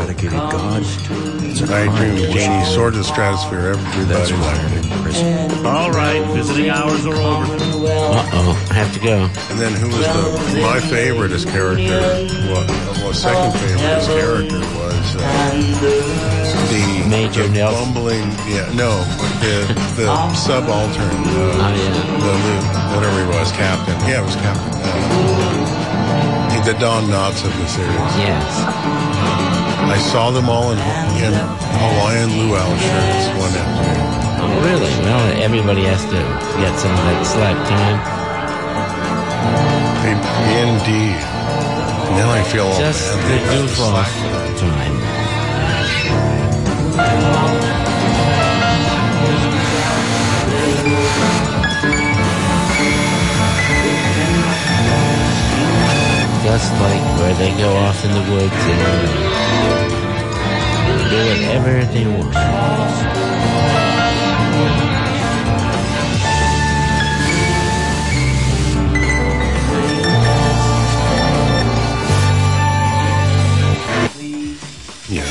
I dreamed Janie soared to the stratosphere. Everybody liked him. All right, visiting hours are over. Uh-oh, I have to go. And then who was the my favorite as character? Well, well second favorite as character was uh, the Major the Nelson. bumbling. Yeah, no, the the subaltern. Uh, Oh, yeah. the whatever he was, captain. Yeah, it was captain. Uh, he- the Don Knotts of the series. Yes. I saw them all in, in Hawaiian luau shirts one afternoon. Oh, really? Well, everybody has to get some of that slack time. Indeed. Now I feel all Just bad. the They got goof slack. off time. Just like where they go off in the woods and uh, do whatever they want.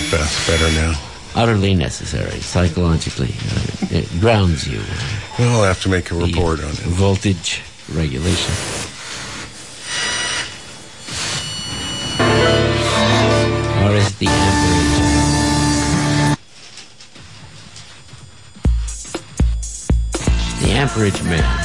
That's better now. Utterly necessary, psychologically. Uh, it grounds you. Well, I'll have to make a report on it. Voltage regulation. Or is it the amperage? The amperage man.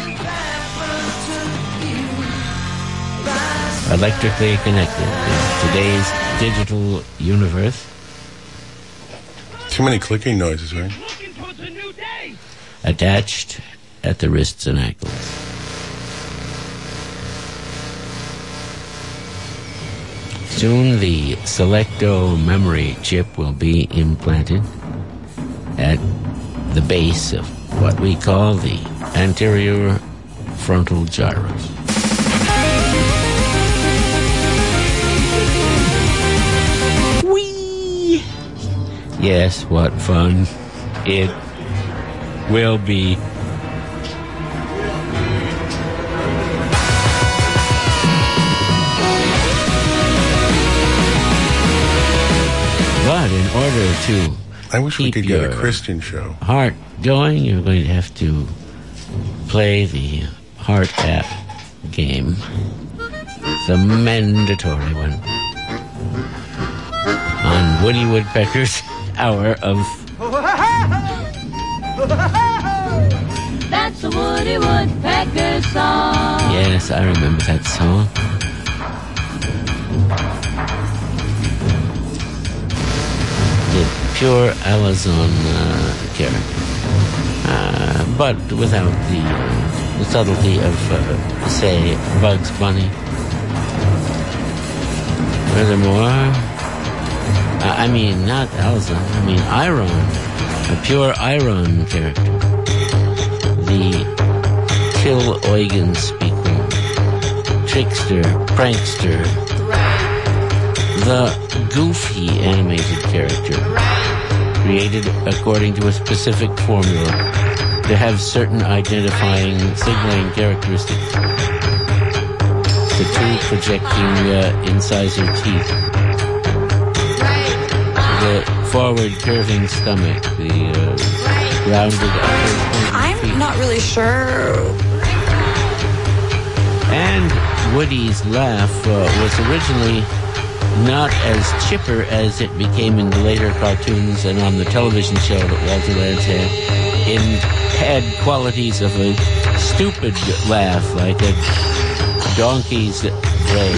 Electrically connected in today's digital universe. Too many clicking noises, right? Attached at the wrists and ankles. Soon the Selecto memory chip will be implanted at the base of what we call the anterior frontal gyrus. Whee! Yes, what fun it will be. But in order to I wish we keep could get your a Christian show. heart going, you're going to have to play the Heart app game. It's a mandatory one. On Woody Woodpecker's Hour of... That's a Woody Woodpecker song. Yes, I remember that song. The pure Alazon uh, character. Uh, but without the, uh, the subtlety of, uh, say, Bugs Bunny. Furthermore, uh, I mean, not Alazon, I mean Iron. A pure Iron character. The Till Eugen speaking, trickster, prankster, the goofy animated character, created according to a specific formula to have certain identifying signaling characteristics. The two projecting uh, incisor teeth, the forward curving stomach, the uh, rounded upper pointing I'm feet. not really sure. And Woody's laugh uh, was originally not as chipper as it became in the later cartoons and on the television show that Walter Lantz had. It had qualities of a stupid laugh, like a donkey's bray,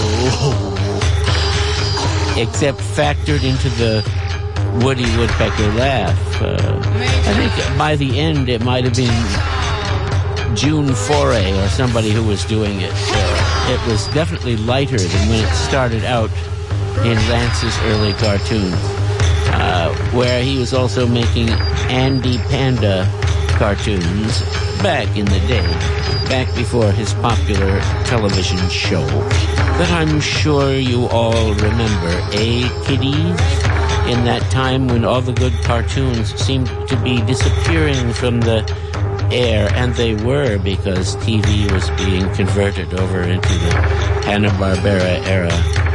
except factored into the Woody Woodpecker laugh. Uh, I think by the end it might have been June Foray or somebody who was doing it. Uh, it was definitely lighter than when it started out in Lance's early cartoons, uh, where he was also making Andy Panda cartoons back in the day, back before his popular television show that I'm sure you all remember, eh, kiddies? In that time when all the good cartoons seemed to be disappearing from the air, and they were, because T V was being converted over into the Hanna-Barbera era.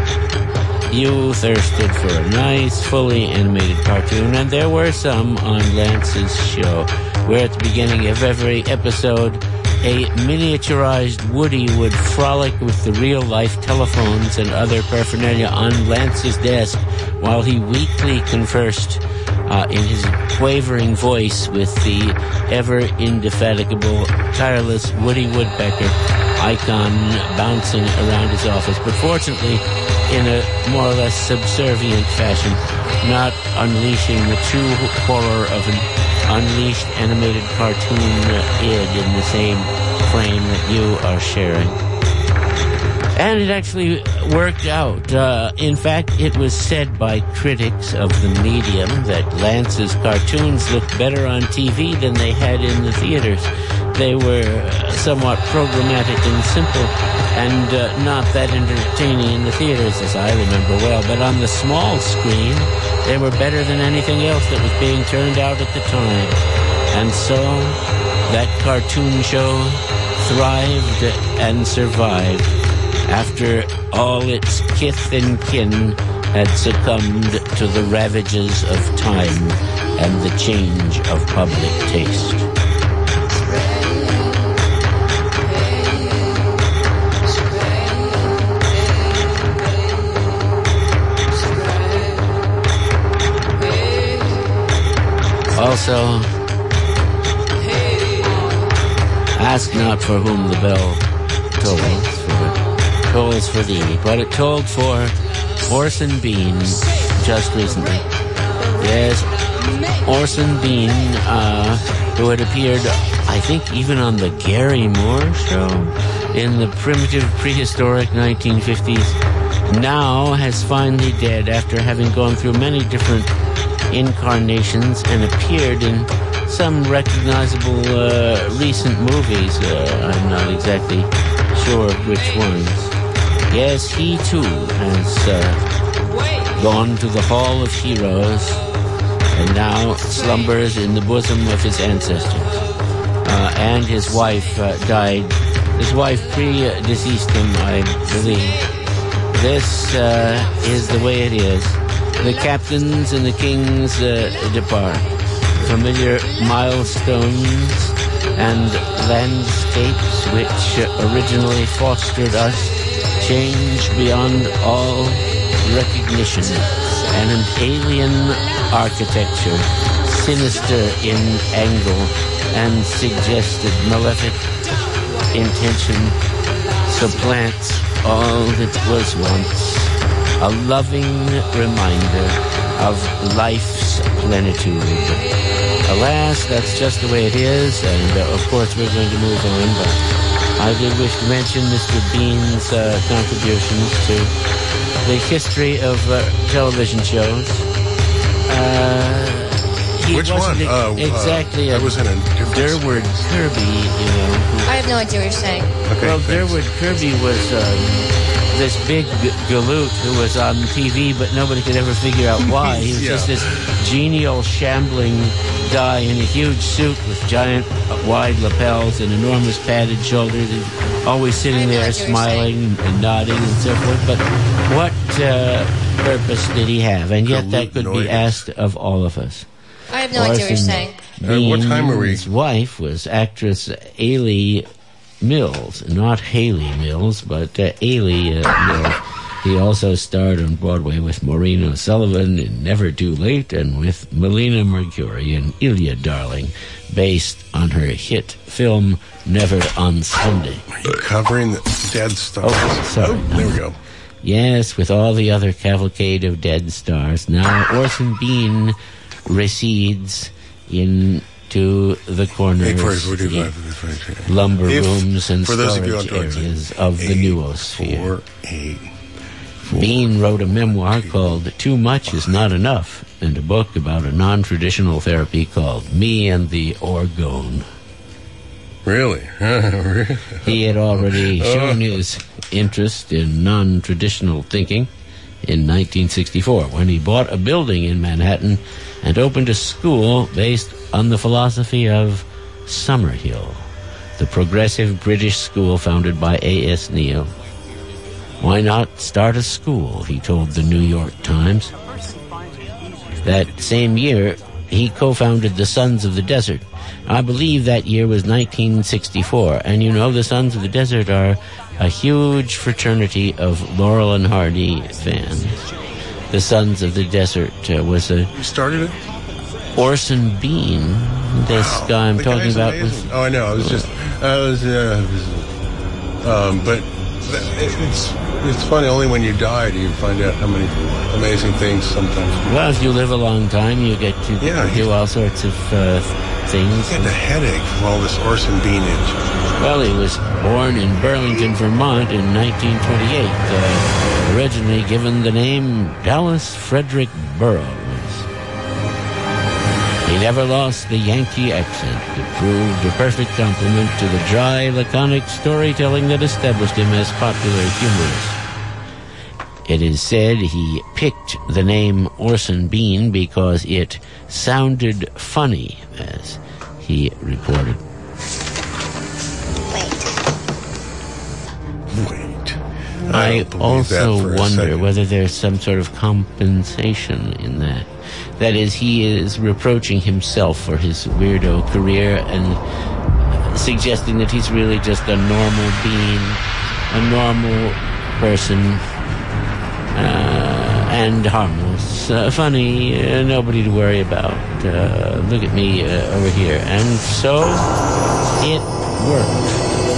You thirsted for a nice, fully animated cartoon, and there were some on Lance's show, where at the beginning of every episode, a miniaturized Woody would frolic with the real-life telephones and other paraphernalia on Lance's desk while he weakly conversed uh, in his quavering voice with the ever-indefatigable, tireless Woody Woodpecker icon bouncing around his office. But fortunately, in a more or less subservient fashion, not unleashing the true horror of an unleashed animated cartoon id in the same frame that you are sharing. And it actually worked out. Uh, in fact, it was said by critics of the medium that Lance's cartoons looked better on T V than they had in the theaters. They were somewhat programmatic and simple, and uh, not that entertaining in the theaters, as I remember well. But on the small screen, they were better than anything else that was being turned out at the time. And so, that cartoon show thrived and survived after all its kith and kin had succumbed to the ravages of time and the change of public taste. Also, ask not for whom the bell tolls, for it tolls for thee, but it tolled for Orson Bean just recently. Yes, Orson Bean, uh, who had appeared, I think, even on the Gary Moore show in the primitive prehistoric nineteen fifties, now has finally dead after having gone through many different incarnations and appeared in some recognizable uh, recent movies. Uh, I'm not exactly sure which ones. Yes, he too has uh, gone to the Hall of Heroes and now slumbers in the bosom of his ancestors. Uh, and his wife uh, died. His wife pre-deceased him, I believe. This uh, is the way it is. The captains and the kings uh, depart. Familiar milestones and landscapes which originally fostered us change beyond all recognition, and an alien architecture, sinister in angle and suggested malefic intention, supplants all that was once. A loving reminder of life's plenitude. Alas, that's just the way it is, and uh, of course we're going to move on, but I did wish to mention Mister Bean's uh, contributions to the history of uh, television shows. Uh, he Which wasn't one? Ex- uh, exactly. uh, I was in a different Durward Kirby, you know. Who, I have no idea what you're saying. Okay, well, thanks. Durward Kirby was um, this big g- galoot who was on T V, but nobody could ever figure out why. He was Yeah. just this genial, shambling guy in a huge suit with giant, uh, wide lapels and enormous padded shoulders, and always sitting there smiling and nodding and so forth. But what uh, purpose did he have? And yet that could be asked of all of us. I have no idea what you're Orson saying. Uh, what time are we? Bean's wife was actress Ailey Mills, not Haley Mills, but uh, Ailey uh, Mills. He also starred on Broadway with Maureen O'Sullivan in Never Too Late and with Melina Mercury in Ilya Darling, based on her hit film Never on Sunday. Are you covering the dead stars? Oh, sorry. Oh, there we go. Yes, with all the other cavalcade of dead stars. Now Orson Bean recedes into the corners, eight forty, forty-five, lumber if, rooms, and for those of you on storage drugs, areas of the noosphere. Four, eight, four, Bean wrote a memoir called Too Much Is Not Enough, and a book about a non-traditional therapy called Me and the Orgone. Really? Really? He had already shown his interest in non-traditional thinking in nineteen sixty-four when he bought a building in Manhattan and opened a school based on the philosophy of Summerhill, the progressive British school founded by A S Neal. Why not start a school, he told the New York Times. That same year, he co-founded the Sons of the Desert. I believe that year was nineteen sixty-four, and you know the Sons of the Desert are a huge fraternity of Laurel and Hardy fans. The Sons of the Desert uh, was a... You started it? Orson Bean, this Wow. guy I'm The talking guy's about. amazing. Was, oh, I know. I was just... I was... Uh, was um, but it's it's funny. Only when you die do you find out how many amazing things sometimes. well, if you live a long time, you get to Yeah, do all sorts of uh, things. You get a headache from all this Orson Beanage. Well, he was born in Burlington, Vermont in nineteen twenty-eight, uh, originally given the name Dallas Frederick Burroughs. He never lost the Yankee accent. It proved a perfect complement to the dry, laconic storytelling that established him as popular humorist. It is said he picked the name Orson Bean because it sounded funny, as he reported. Wait. I, don't believe also that for a wonder second. whether there's some sort of compensation in that. That is, he is reproaching himself for his weirdo career and suggesting that he's really just a normal being, a normal person, uh, and harmless, uh, funny, uh, nobody to worry about. Uh, look at me uh, over here. And so it worked.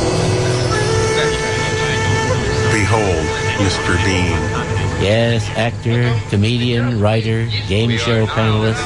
Behold, Mister Bean. Yes, actor, comedian, writer, game show panelist.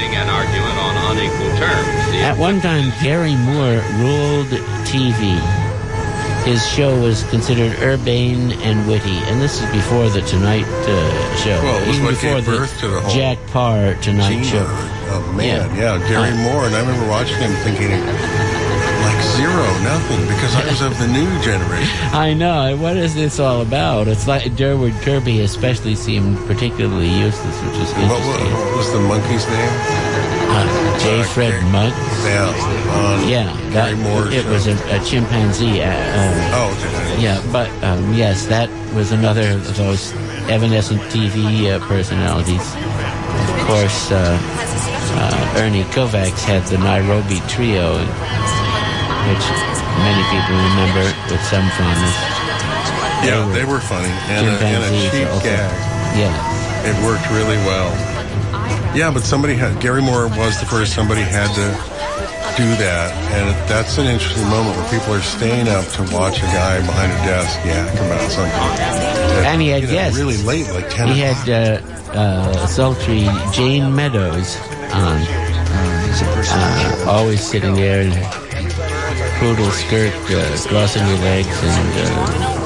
At one time, Gary Moore ruled T V. His show was considered urbane and witty, and this is before the Tonight uh, Show. Well, it was even what before gave the birth to the whole Jack Parr Tonight Gina. Show. Oh, man, yeah, yeah Gary Uh, Moore, and I remember watching him thinking, like, zero, nothing, because I was of the new generation. I know. What is this all about? It's like Durward Kirby especially seemed particularly useless, which is And what, interesting. what, what was the monkey's name? Uh, J. Fred Muggs. Yeah. On Yeah, that, Gary Moore's it show. was a, a chimpanzee. Uh, uh, Oh, okay. Yeah, but um, yes, that was another of those evanescent T V uh, personalities. Of course, uh, uh, Ernie Kovacs had the Nairobi Trio, which many people remember with some fondness. Yeah, they were funny. And a, and a chimpanzees cheap also. gag. Yeah. It worked really well. Yeah, but somebody had, Gary Moore was the first, somebody had to do that. And that's an interesting moment where people are staying up to watch a guy behind a desk yak about something. That, And he had you know, guests. really late, like ten He had uh, uh, sultry Jane Meadows on. Uh, always sitting there in her poodle skirt, uh, crossing her legs, and uh,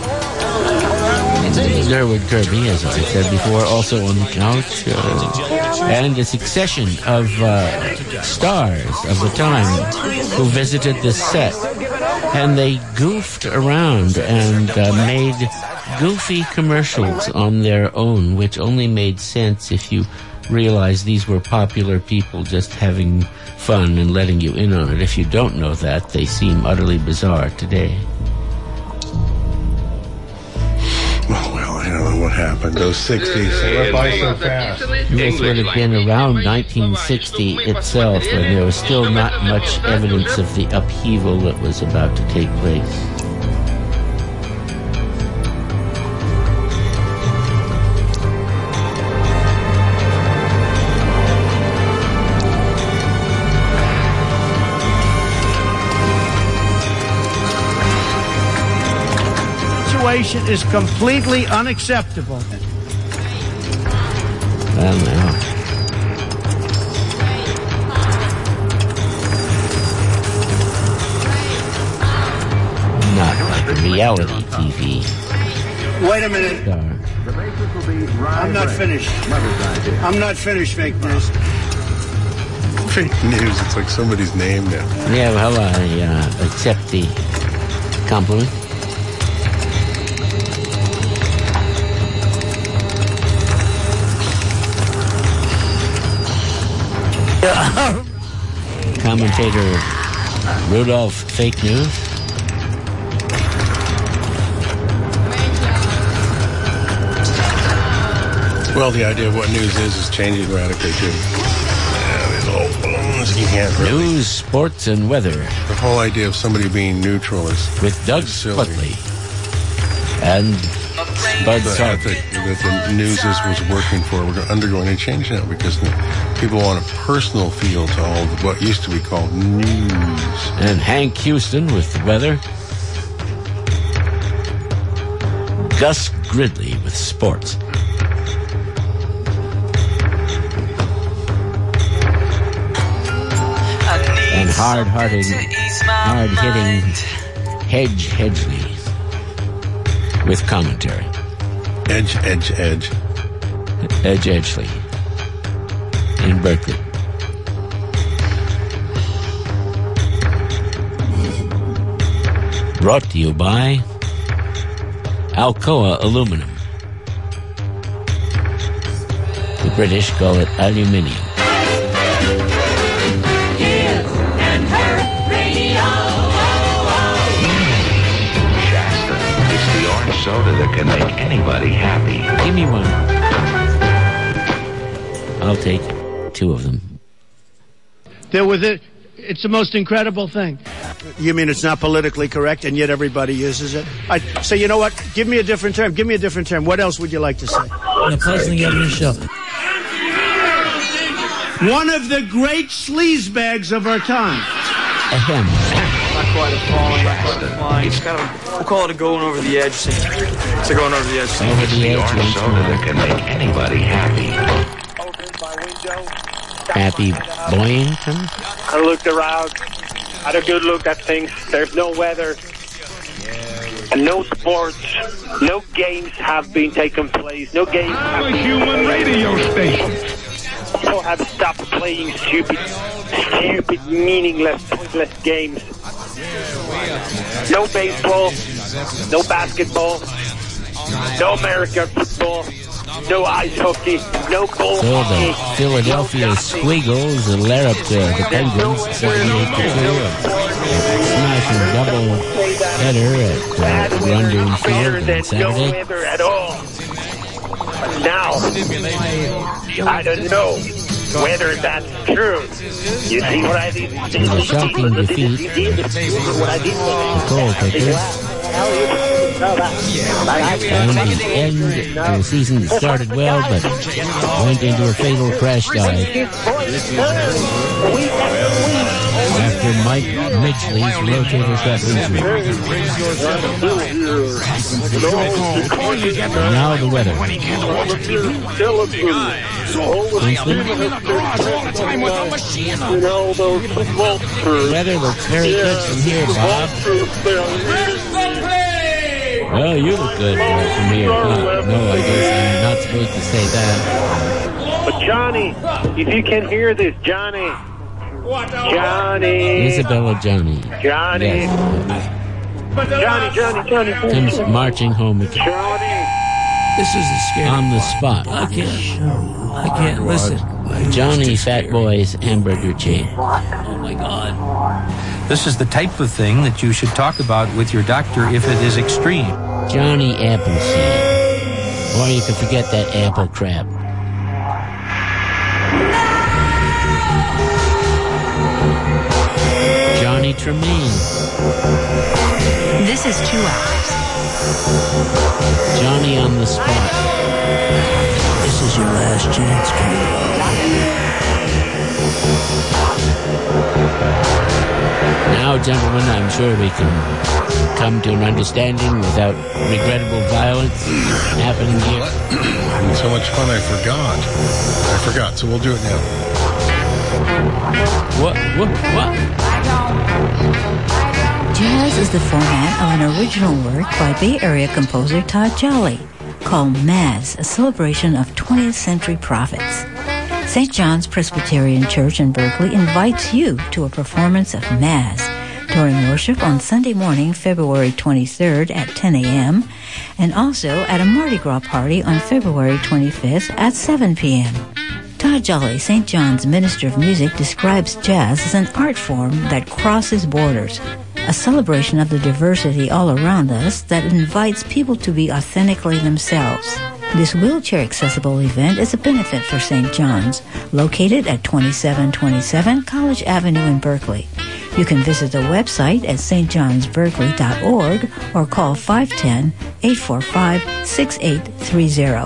Durward Kirby, as I said before, also on the couch, uh, and a succession of uh, stars of the time who visited the set, and they goofed around and uh, made goofy commercials on their own, which only made sense if you realize these were popular people just having fun and letting you in on it. If you don't know that, they seem utterly bizarre today. Oh, well, I don't know what happened. Those sixties, they went by so fast. This would have been around nineteen sixty itself, when there was still not much evidence of the upheaval that was about to take place. Is completely unacceptable. Well, now. Not like a reality T V Wait a minute. star. I'm not finished. I'm not finished, fake news. Fake news, it's like somebody's name now. Yeah, well, I uh, accept the compliment. Commentator Rudolph Fake News. Well, the idea of what news is is changing radically, too. Yeah, these old balloons, you can't really... News, sports, and weather. The whole idea of somebody being neutral is... With Doug silly. Sputley. And Bud The Sark. ethic that the news is was working for, we're undergoing a change now because the people want a personal feel to all of what used to be called news. And Hank Houston with the weather. Gus Gridley with sports. And hard-hearted, hard-hitting Hedge Hedgley with commentary. Edge, edge, edge. Edge Edgley in Berkeley. Brought to you by Alcoa Aluminum. The British call it aluminium. His and her radio. Shasta. It's the orange soda that can make anybody happy. Give me one. I'll take two of them. There was it. It's the most incredible thing. You mean it's not politically correct, and yet everybody uses it? I say, you know what? Give me a different term. Give me a different term. What else would you like to say? The Pleasant Evidence Show. One of the great sleazebags of our time. Ahem. Not quite a falling, not quite a flying. It's kind of, we'll call it a going over the edge. It's a going over the edge. Over the edge. Soda that can make anybody happy. Happy Boyington? I looked around, had a good look at things. There's no weather, and no sports, no games have been taking place. No games. I'm a human radio station. People have stopped playing stupid, stupid, meaningless, pointless games. No baseball, no basketball, no American football. No ice hockey, no ball so hockey. the Philadelphia no Squiggles and Lair up there, the Penguins, seventy-eight to two, smashing double header at uh, Rundle Field on Saturday. No weather at all. Now, I don't know whether that's true. You see what I did? It was a shocking defeat. The goal kicker. And the end of the season started well, but went into a fatal crash dive after Mike Midgley's rotator cuff injury. Now the weather. The weather looks very good from here, Bob. Oh, you look good uh, from here. Uh, no, I guess I'm not supposed to say that. But Johnny, if you can hear this, Johnny. Johnny. Isabella Johnny. Johnny. Yes. Johnny, Johnny, Johnny. Comes marching home again. Johnny. This is a scary on the spot. I can't. I can't listen. Johnny Fat Boy's hamburger chain. Oh my God. This is the type of thing that you should talk about with your doctor if it is extreme. Johnny Appleseed. Or you can forget that apple crap. Johnny Tremaine. This is two hours. Johnny on the spot. This is your last chance, kid. Now, gentlemen, I'm sure we can come to an understanding without regrettable violence happening here. Having so much fun, I forgot. I forgot, so we'll do it now. What? What? What? Jazz is the format of an original work by Bay Area composer Todd Jolly called Mass, a celebration of twentieth century prophets. Saint John's Presbyterian Church in Berkeley invites you to a performance of Mass during worship on Sunday morning, February twenty-third at ten a.m., and also at a Mardi Gras party on February twenty-fifth at seven p.m. Todd Jolly, Saint John's minister of music, describes jazz as an art form that crosses borders, a celebration of the diversity all around us that invites people to be authentically themselves. This wheelchair-accessible event is a benefit for Saint John's, located at twenty-seven twenty-seven College Avenue in Berkeley. You can visit the website at s t johns berkeley dot org or call five one zero, eight four five, six eight three zero.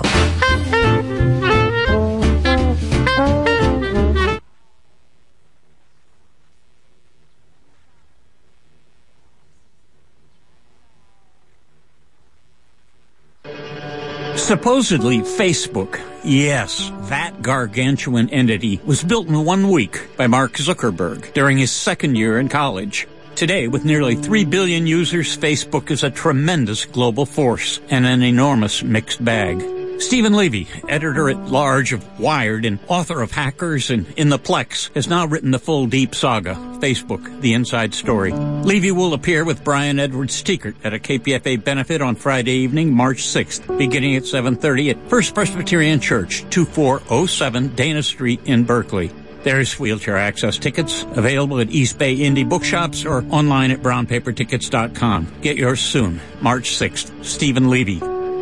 Supposedly, Facebook, yes, that gargantuan entity, was built in one week by Mark Zuckerberg during his second year in college. Today, with nearly three billion users, Facebook is a tremendous global force and an enormous mixed bag. Stephen Levy, editor-at-large of Wired and author of Hackers and In the Plex, has now written the full deep saga, Facebook, The Inside Story. Levy will appear with Brian Edwards-Tiekert at a K P F A benefit on Friday evening, March sixth, beginning at seven thirty at First Presbyterian Church, twenty-four oh seven Dana Street in Berkeley. There's wheelchair access tickets available at East Bay Indie Bookshops or online at brown paper tickets dot com. Get yours soon, March sixth. Stephen Levy.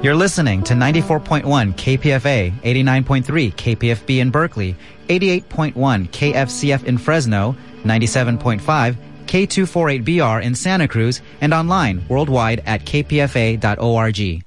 You're listening to ninety-four point one K P F A, eighty-nine point three K P F B in Berkeley, eighty-eight point one K F C F in Fresno, ninety-seven point five K two forty-eight B R in Santa Cruz, and online worldwide at k p f a dot org.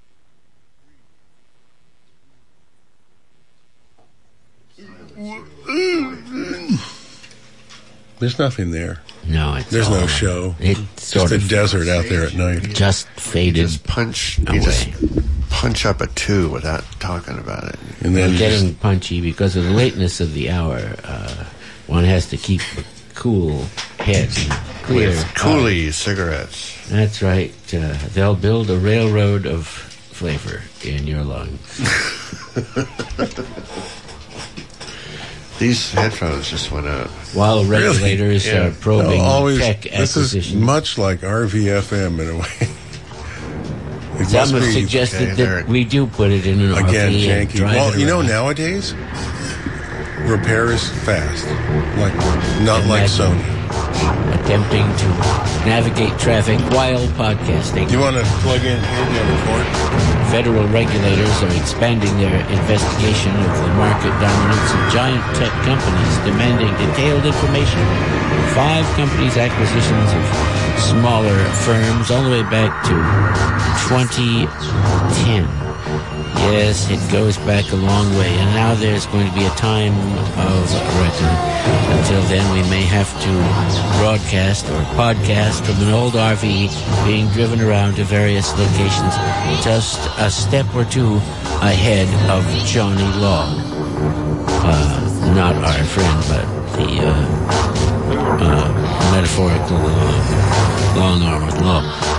There's nothing there. No, it's There's all, no show. It's just a desert out there at night. Just faded. You just punch. away. You just punch up a two without talking about it. And then We're getting just, punchy because of the lateness of the hour. Uh, one has to keep a cool head, clear. With Cooley cigarettes. That's right. Uh, they'll build a railroad of flavor in your lungs. These headphones just went out. While regulators Really? are Yeah. probing no, always, tech this acquisitions. is much like R V F M in a way. It Some must have be- suggested okay, that we do put it in an Again, R V and janky. drive Well, it you know, around. nowadays, repair is fast. Like, not like Imagine Sony. attempting to navigate traffic while podcasting. You want to plug in here on the court? Federal regulators are expanding their investigation of the market dominance of giant tech companies, demanding detailed information. Five companies' acquisitions of smaller firms all the way back to twenty ten. Yes, it goes back a long way, and now there's going to be a time of record. Until then, we may have to broadcast or podcast from an old R V being driven around to various locations, just a step or two ahead of Johnny Law. Uh, not our friend, but the uh, uh, metaphorical uh, long-armed law.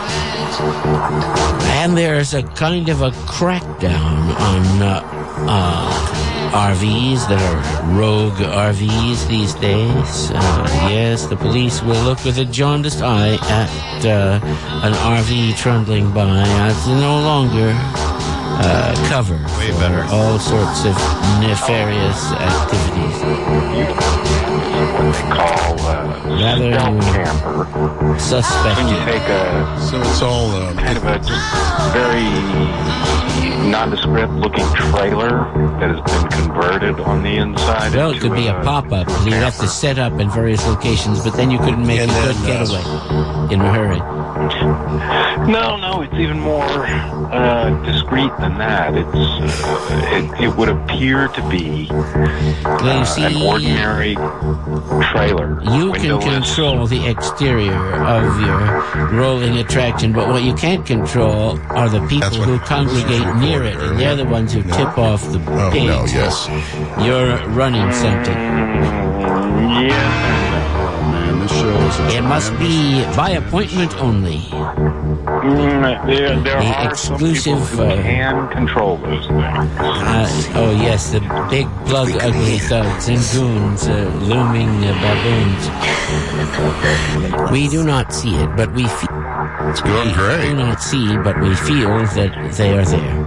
And there's a kind of a crackdown on uh, uh, R Vs that are rogue R Vs these days. Uh, yes, the police will look with a jaundiced eye at uh, an R V trundling by. It's no longer uh, cover Way for better. all sorts of nefarious activities. What they call uh, Rather stealth camper. suspect. When you take a So it's all um, kind of a very nondescript looking trailer that has been converted on the inside. Well, it into could be a pop-up. You'd have to set up in various locations, but then you couldn't make And a good then, uh, getaway in a hurry. No, no, it's even more uh, discreet than that. It's uh, it, it would appear to be Well, you uh, see, an ordinary trailer. you can windowless. control the exterior of your rolling attraction, but what you can't control are the people who congregate near it, and they're the ones who tip off the Oh, pigs. no, yes. You're running something. Yeah. Man, this show is It must be by appointment only. Mm, there, there The are some people exclusive, who uh, can control those things. Uh, oh yes, the big plug ugly thugs and goons, uh, looming uh, baboons. We do not see it, but we feel. It's going We great. do not see, but we feel that they are there.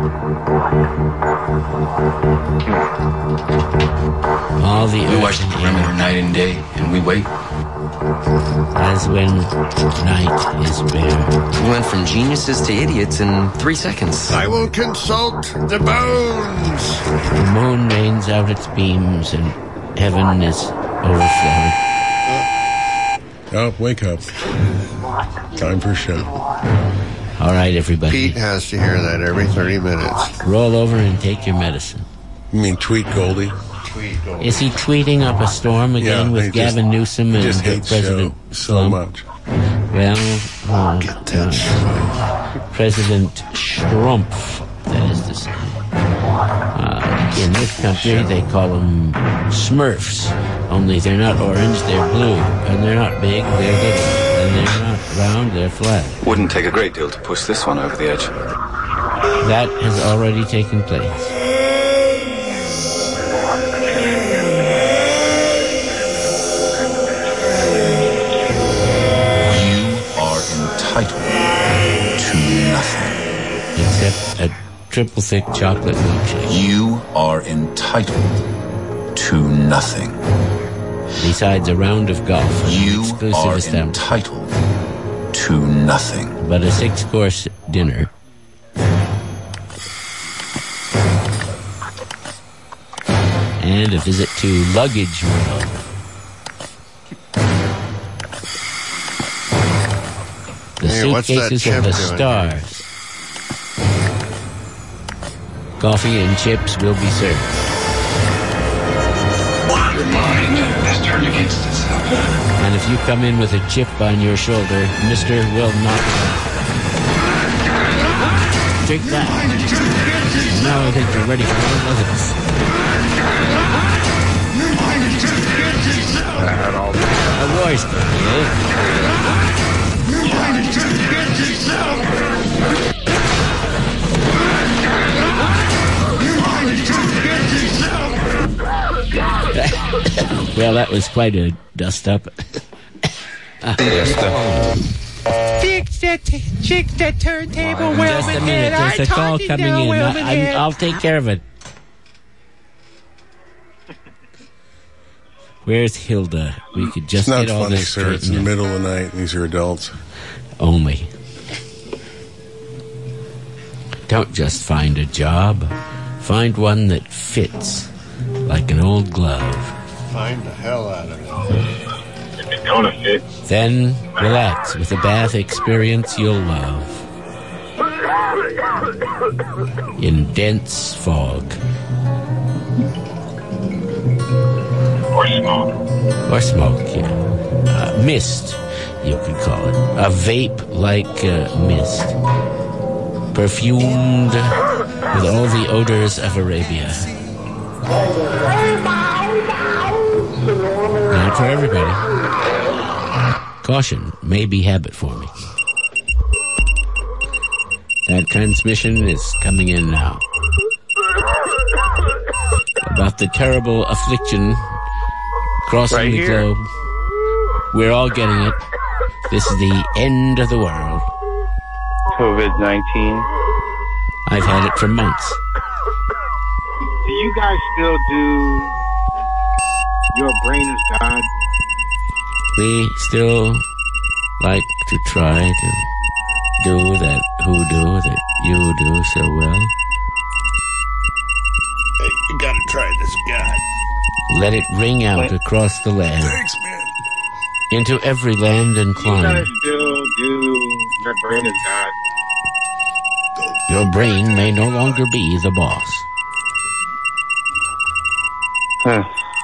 All the We watch the perimeter night and day, and we wait. as when night is bare. We went from geniuses to idiots in three seconds. I will consult the bones. The moon rains out its beams, and heaven is overflowing. Oh, wake up. Time for show. All right, everybody. Pete has to hear that every thirty minutes. Roll over and take your medicine. You mean Tweet Goldie? Tweet Goldie. Is he tweeting up a storm again Yeah, with he just- Gavin Newsom he and just hates President show so Trump? much. Well, uh, uh, President Trump, that is to say. Uh, in this country, they call them Smurfs. Only they're not orange, they're blue. And they're not big, they're little. And they're not round, they're flat. Wouldn't take a great deal to push this one over the edge. That has already taken place. Entitled to nothing. Except a triple thick chocolate milkshake. You are entitled to nothing. Besides a round of golf and an You exclusive are establishment. entitled to nothing. But a six-course dinner and a visit to Luggage World. The Hey, what's that suitcases chip of the doing stars. Coffee and chips will be served. Your mind has turned against itself. And if you come in with a chip on your shoulder, Mister will knock it out. Take that. Now I think you're ready for more others. A war story, eh? Well, that was quite a dust-up. Fix that, fix that turntable, Just a Wilman minute, Head. I there's a call talked it coming down, in. Wilman I, Head. I'm, I'll take care of it. Where's Hilda? We could just It's not get all funny, this sir. It's in the straightened out. middle of the night. These are adults. Only. Don't just find a job. Find one that fits like an old glove. Find the hell out of it. If it's gonna fit. Then relax with a bath experience you'll love. In dense fog. Or smoke. Or smoke, yeah. Uh, mist, you could call it. A vape-like uh, mist. Perfumed with all the odors of Arabia. Not for everybody. Caution may be habit forming. That transmission is coming in now. About the terrible affliction crossing Right the here. globe. We're all getting it. This is the end of the world. COVID nineteen. I've had it for months. Do you guys still do Your Brain is God? We still like to try to do that hoodoo that you do so well. Hey, you gotta try this guy. Let it ring out across the land. Thanks, man. Into every land and You guys clime. still do Your Brain is God? Your brain may no longer be the boss. Huh.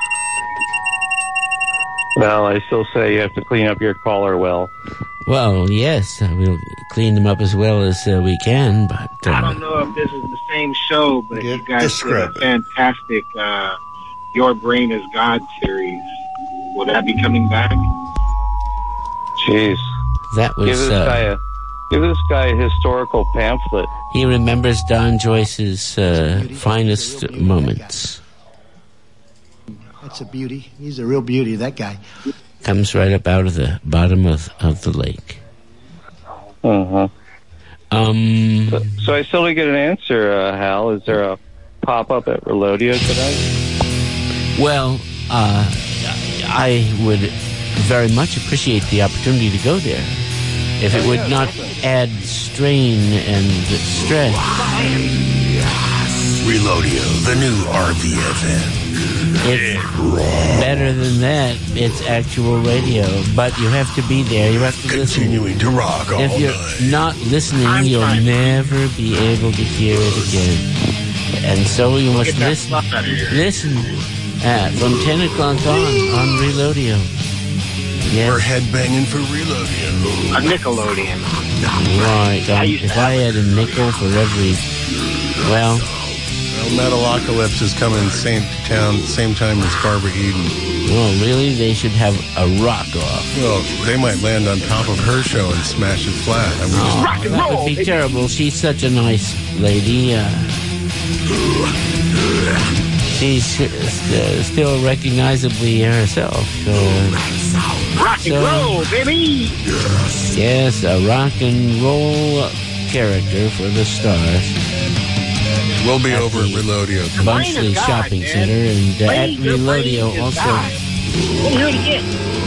Well, I still say you have to clean up your collar well. Well, yes, uh, we'll clean them up as well as uh, we can, but... Uh, I don't know if this is the same show, but Get you guys did a describe it. fantastic uh, Your Brain is God series. Will that be coming back? Jeez. that Give was... this Uh, guy a give this guy a historical pamphlet. he remembers Don Joyce's uh, finest moments. That's a beauty. He's a real beauty, that guy. Comes right up out of the bottom of, of the lake. Uh-huh. Um, So, so I still didn't get an answer, uh, Hal. Is there a pop-up at Relodio tonight? well, uh, I would very much appreciate the opportunity to go there. If it would not add strain and stress. Relodio, the new R V F M. It's better than that. It's actual radio, but you have to be there. You have to listen. Continuing to rock all If you're night. not listening, you'll never be able to hear it again. And so you must listen. Listen uh, from ten o'clock on on Relodio. Yes. We're headbanging for Relodio. A Nickelodeon. Right. Um, if I had a nickel for every, well, Well, Metalocalypse is coming same town, same time as Barbara Eden. well, really, they should have a rock off. Well, they might land on top of her show and smash it flat. I mean, Oh, that would be terrible. She's such a nice lady. Uh, she's uh, still recognizably herself. So, Rock and so, roll, baby! yes, a rock and roll character for the stars. we'll be At over at the Relodio. Bunchley God, Shopping man. Center, and uh, at Brain- your brain Relodio is also. God. Let me hear it again.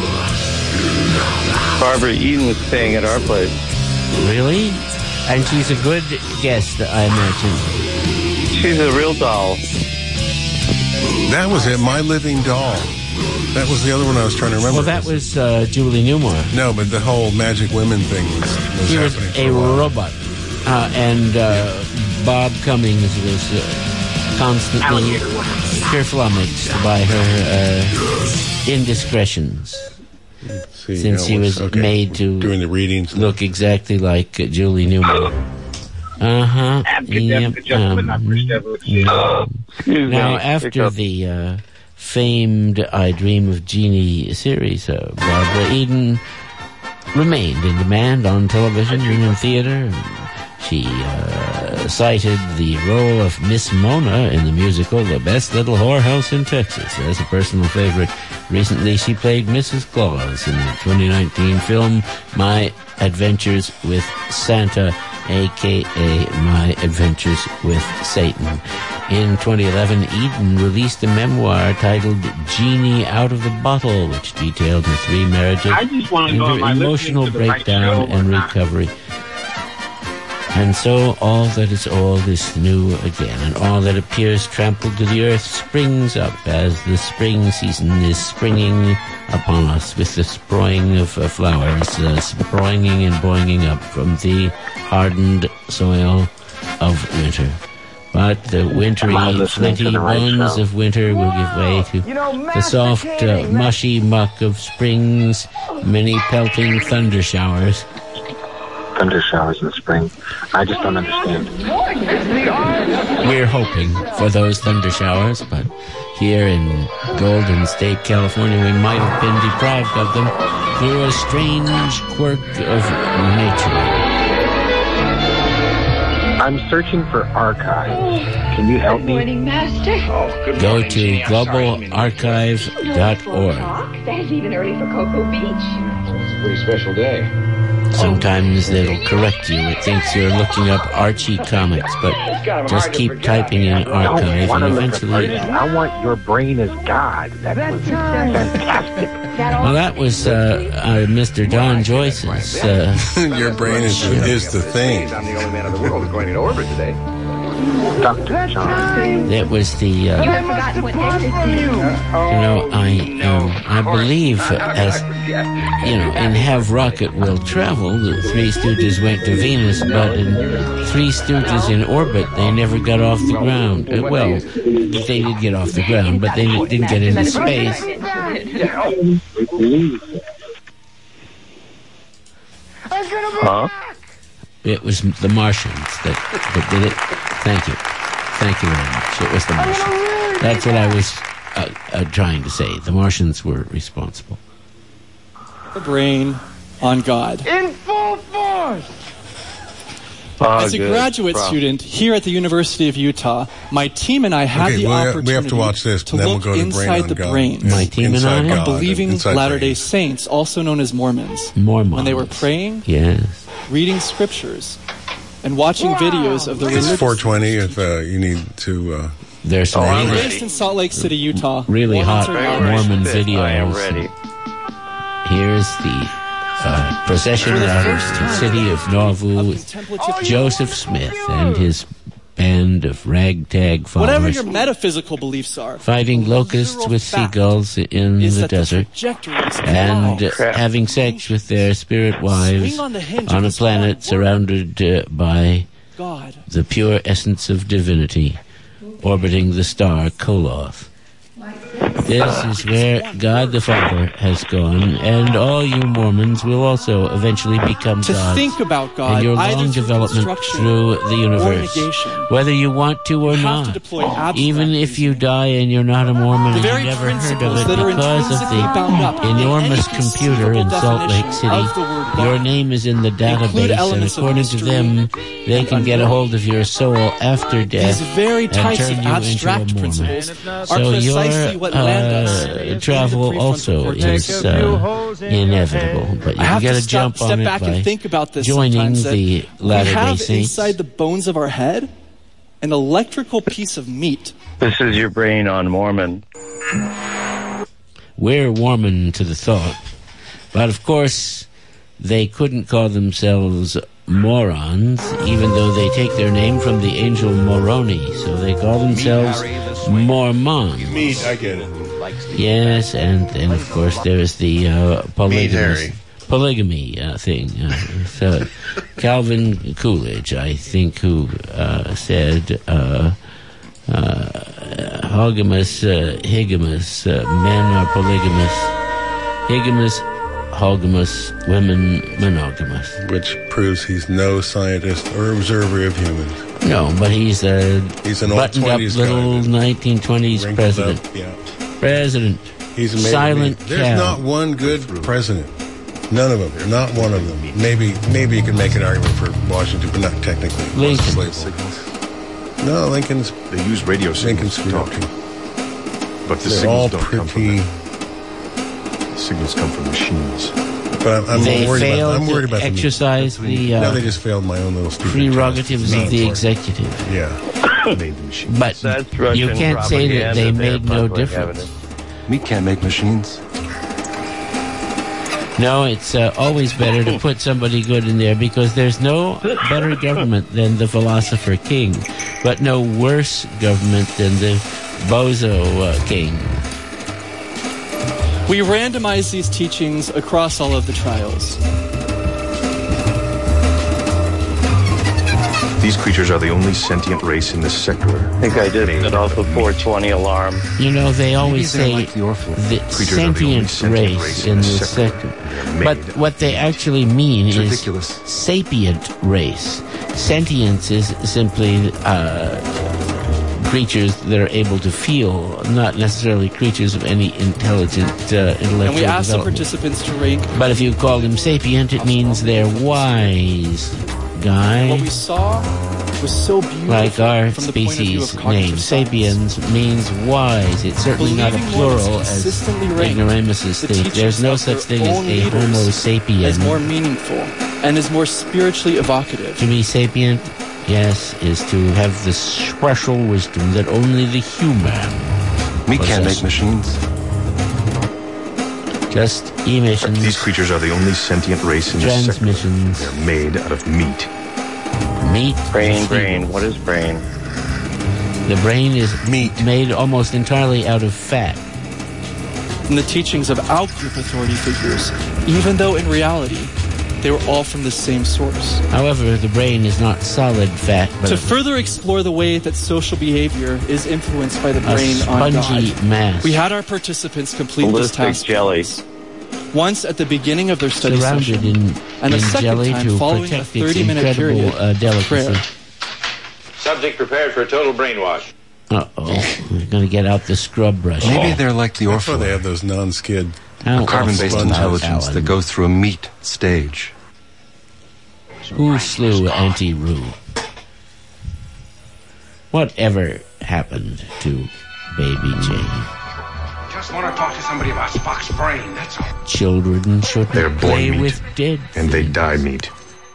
Barbara Eden was staying at our place. Really? And she's a good guest, I imagine. She's a real doll. That was it, My Living Doll. That was the other one I was trying to remember. Well, that was uh, Julie Newmar. No, but the whole Magic Women thing was, was He was happening. a for while. robot. Uh, and uh, Bob Cummings was uh, constantly flummoxed by her uh, indiscretions. See, since that he was okay. made to doing the readings, look exactly like uh, Julie Newmar. Uh huh. Yep. Um, yeah. Now, after the uh, famed "I Dream of Jeannie" series, uh, Barbara Eden remained in demand on television and in theater. She uh, cited the role of Miss Mona in the musical The Best Little Whorehouse in Texas as a personal favorite. Recently, she played Missus Claus in the twenty nineteen film My Adventures with Santa, a k a. My Adventures with Satan. In twenty eleven, Eden released a memoir titled Genie Out of the Bottle, which detailed her three marriages, I just want to know, her am I emotional listening to the right breakdown show or and not? recovery. And so all that is all is new again, and all that appears trampled to the earth springs up as the spring season is springing upon us with the sproing of uh, flowers, uh, sproinging and boinging up from the hardened soil of winter. But the wintry, Am I listening to flinty the right bones show? of winter will give way to the soft, uh, mushy muck of spring's many pelting thunder showers. Thunder showers in the spring. I just don't understand. We're hoping for those thunder showers, but here in Golden State, California, we might have been deprived of them through a strange quirk of nature. I'm searching for archives. Can you help me? Morning, Master. Oh, Go to global archive dot org. That's even early for Cocoa Beach. It's a pretty special day. Sometimes it'll correct you. It thinks you're looking up Archie comics, but just keep typing in archive and eventually... I want your brain as God. That was fantastic. Well, that was uh, uh, Mister Don Joyce's... Uh, Your brain is, is the thing. I'm the only man in the world who's going into orbit today. Doctor John. That was the... Uh, You have forgotten what day it is. You know, I um, I believe as you know, in Have Rocket Will Travel, the Three Stooges went to Venus, but in Three Stooges in Orbit, they never got off the ground. Uh, well, they did get off the ground, but they didn't get into space. Huh? It was the Martians that, that did it. Thank you. Thank you very much. It was the Martians. That's what I was uh, uh, trying to say. The Martians were responsible. The brain on God. In full force! Oh, As a good. graduate Wow. student here at the University of Utah, my team and I had Okay, the we have- we opportunity have to watch this, to and then we'll look go to Brain inside on the God. brains My team and I? of God, believing inside Latter-day brains. Saints, also known as Mormons, Mormons. when they were praying, Yes. reading scriptures, and watching videos of the It's religious. four twenty if uh, you need to... Uh, There's some I'm really, based in Salt Lake City, Utah. really Mormons hot are not Mormon Christian. videos. I am ready. Here's the uh, procession out of the city of Nauvoo with Joseph Smith and his band of ragtag Whatever followers your metaphysical beliefs are, fighting locusts with seagulls in is the that the desert trajectory is and alive. uh, having sex with their spirit wives Swing on the hinge on of a his planet surrounded uh, by God. the pure essence of divinity orbiting the star Koloth. This is where God the Father has gone, and all you Mormons will also eventually become To gods think about God, in your either long through development construction through the or universe, negation. whether you want to or You have not. to deploy abstract Even if you die and you're not a Mormon The and very you've never heard of principles it that are because of intrinsically bound up the in enormous any computer in conceivable Salt Lake definition City, of the word God. your name is in the Include database, and elements of according to mystery them, they can get a hold of your soul after death These very and types turn of you abstract into a Mormon. principles are So precisely your what land us uh, into the travel prefrontal also cortex. is uh, inevitable, but you I can have get to a stop, jump step on it back by and think about this joining sometimes, that the we Latter-day have Saints. inside the bones of our head an electrical piece of meat. This is your brain on Mormon. We're warming to the thought, but of course they couldn't call themselves morons, even though they take their name from the angel Moroni, so they call themselves Mormons. Meat, I get it. Yes, and then of course there's the uh, polygamous, Harry. polygamy uh, thing. Uh, so Calvin Coolidge, I think, who uh, said, uh, uh, "Hogamus, uh, higamus, uh, men are polygamous, higamus, hogamus, women monogamous." Which proves he's no scientist or observer of humans. No, but he's a he's an old buttoned up twenties little guy. nineteen twenties Wrinkled president. up, yeah. President. He's amazing. Silent There's cow. not one good president. None of them. Not one of them. Maybe maybe you can make an argument for Washington, but not technically. Lincoln. No, Lincoln's. They use radio signals Lincoln's to talk. But the They're signals all don't come from pretty. them. The signals come from machines. But I'm, I'm They worried about. failed I'm worried to about the meat. exercise the uh, No, they just failed my own little stupid prerogatives test. of the Meat. executive. Yeah. Made the machine. But you can't say that they made no difference. Meat can't make machines. No, it's uh, always better to put somebody good in there because there's no better government than the philosopher king, but no worse government than the bozo uh, king. We randomize these teachings across all of the trials. These creatures are the only sentient race in this sector. I think I did set off a four twenty alarm. You know, they always say like the Orphan. the Creatures are the only sentient sentient race race in in this this sector. made But what they actually mean It's is ridiculous. sapient race. Sentience is simply uh, creatures that are able to feel, not necessarily creatures of any intelligent uh, intellectual And we ask the development. participants to rank But if you call them sapient, it means they're wise, guy. what we saw was so beautiful Like our from the point of view of species cognitive name, science. sapiens means wise. It's certainly not a Believing one is plural as consistently ranked ignoramuses the think. There's teachings no of such their thing as own a leaders homo sapien. as more meaningful and is more spiritually evocative. To be sapient, yes, is to have the special wisdom that only the human Meat can't make possesses. machines. Just emissions, These creatures are the only sentient race in this sector. transmissions, They're made out of meat. meat, Brain, and brain. feed. What is brain? The brain is Meat. made almost entirely out of fat. In the teachings of out-group authority figures, even though in reality they were all from the same source. However, the brain is not solid fat, but To further explore the way that social behavior is influenced by the a brain on spongy God, mass. we had our participants complete this Ballistic task jelly. once at the beginning of their study surrounded session, in, and a in second jelly time to following a protect its thirty-minute incredible period uh, of delicacy. prayer. Subject prepared for a total brainwash. Uh-oh. We're going to get out the scrub brush. Maybe they're like the That's why Orphan. they have those non-skid. How Carbon-based awful. intelligence Alan. that go through a meat stage. Who slew Auntie Roo? Whatever happened to Baby Jane? Just want to talk to somebody about Spock's brain, that's all. Children shouldn't They're born play meat. with dead And they die meat.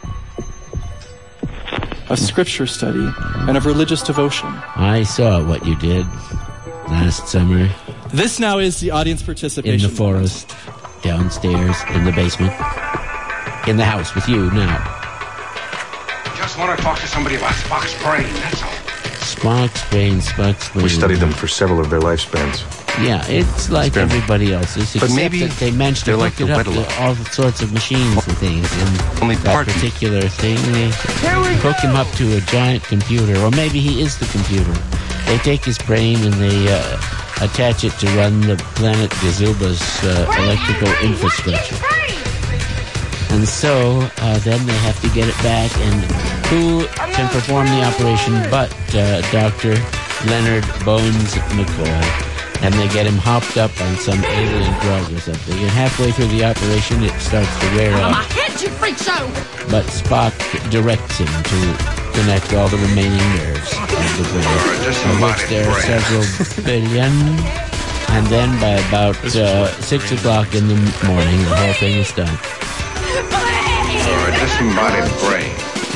Of scripture study and of religious devotion. I saw what you did last summer This now is the audience in participation. the forest, downstairs, in the basement, in the house with you now. Just want to talk to somebody about Spock's brain, that's all. Spock's brain, Spock's brain. We studied them for several of their lifespans. Yeah, it's like Experiment. everybody else's, But except maybe that they managed to they're hook like it the up Wedlock. to all sorts of machines and things. And Only that part- particular thing, they hook him up to a giant computer, or maybe he is the computer. They take his brain and they uh, attach it to run the planet Gazuba's uh, electrical infrastructure. And so uh, then they have to get it back, and who can perform the operation but uh, Doctor Leonard Bones McCoy? And they get him hopped up on some alien drug or something. And halfway through the operation, it starts to wear My off. head, you freak show! But Spock directs him to connect all the remaining nerves of the brain, of which there are several billion. And then by about uh, six o'clock in the morning, the whole thing is done. Or a disembodied brain.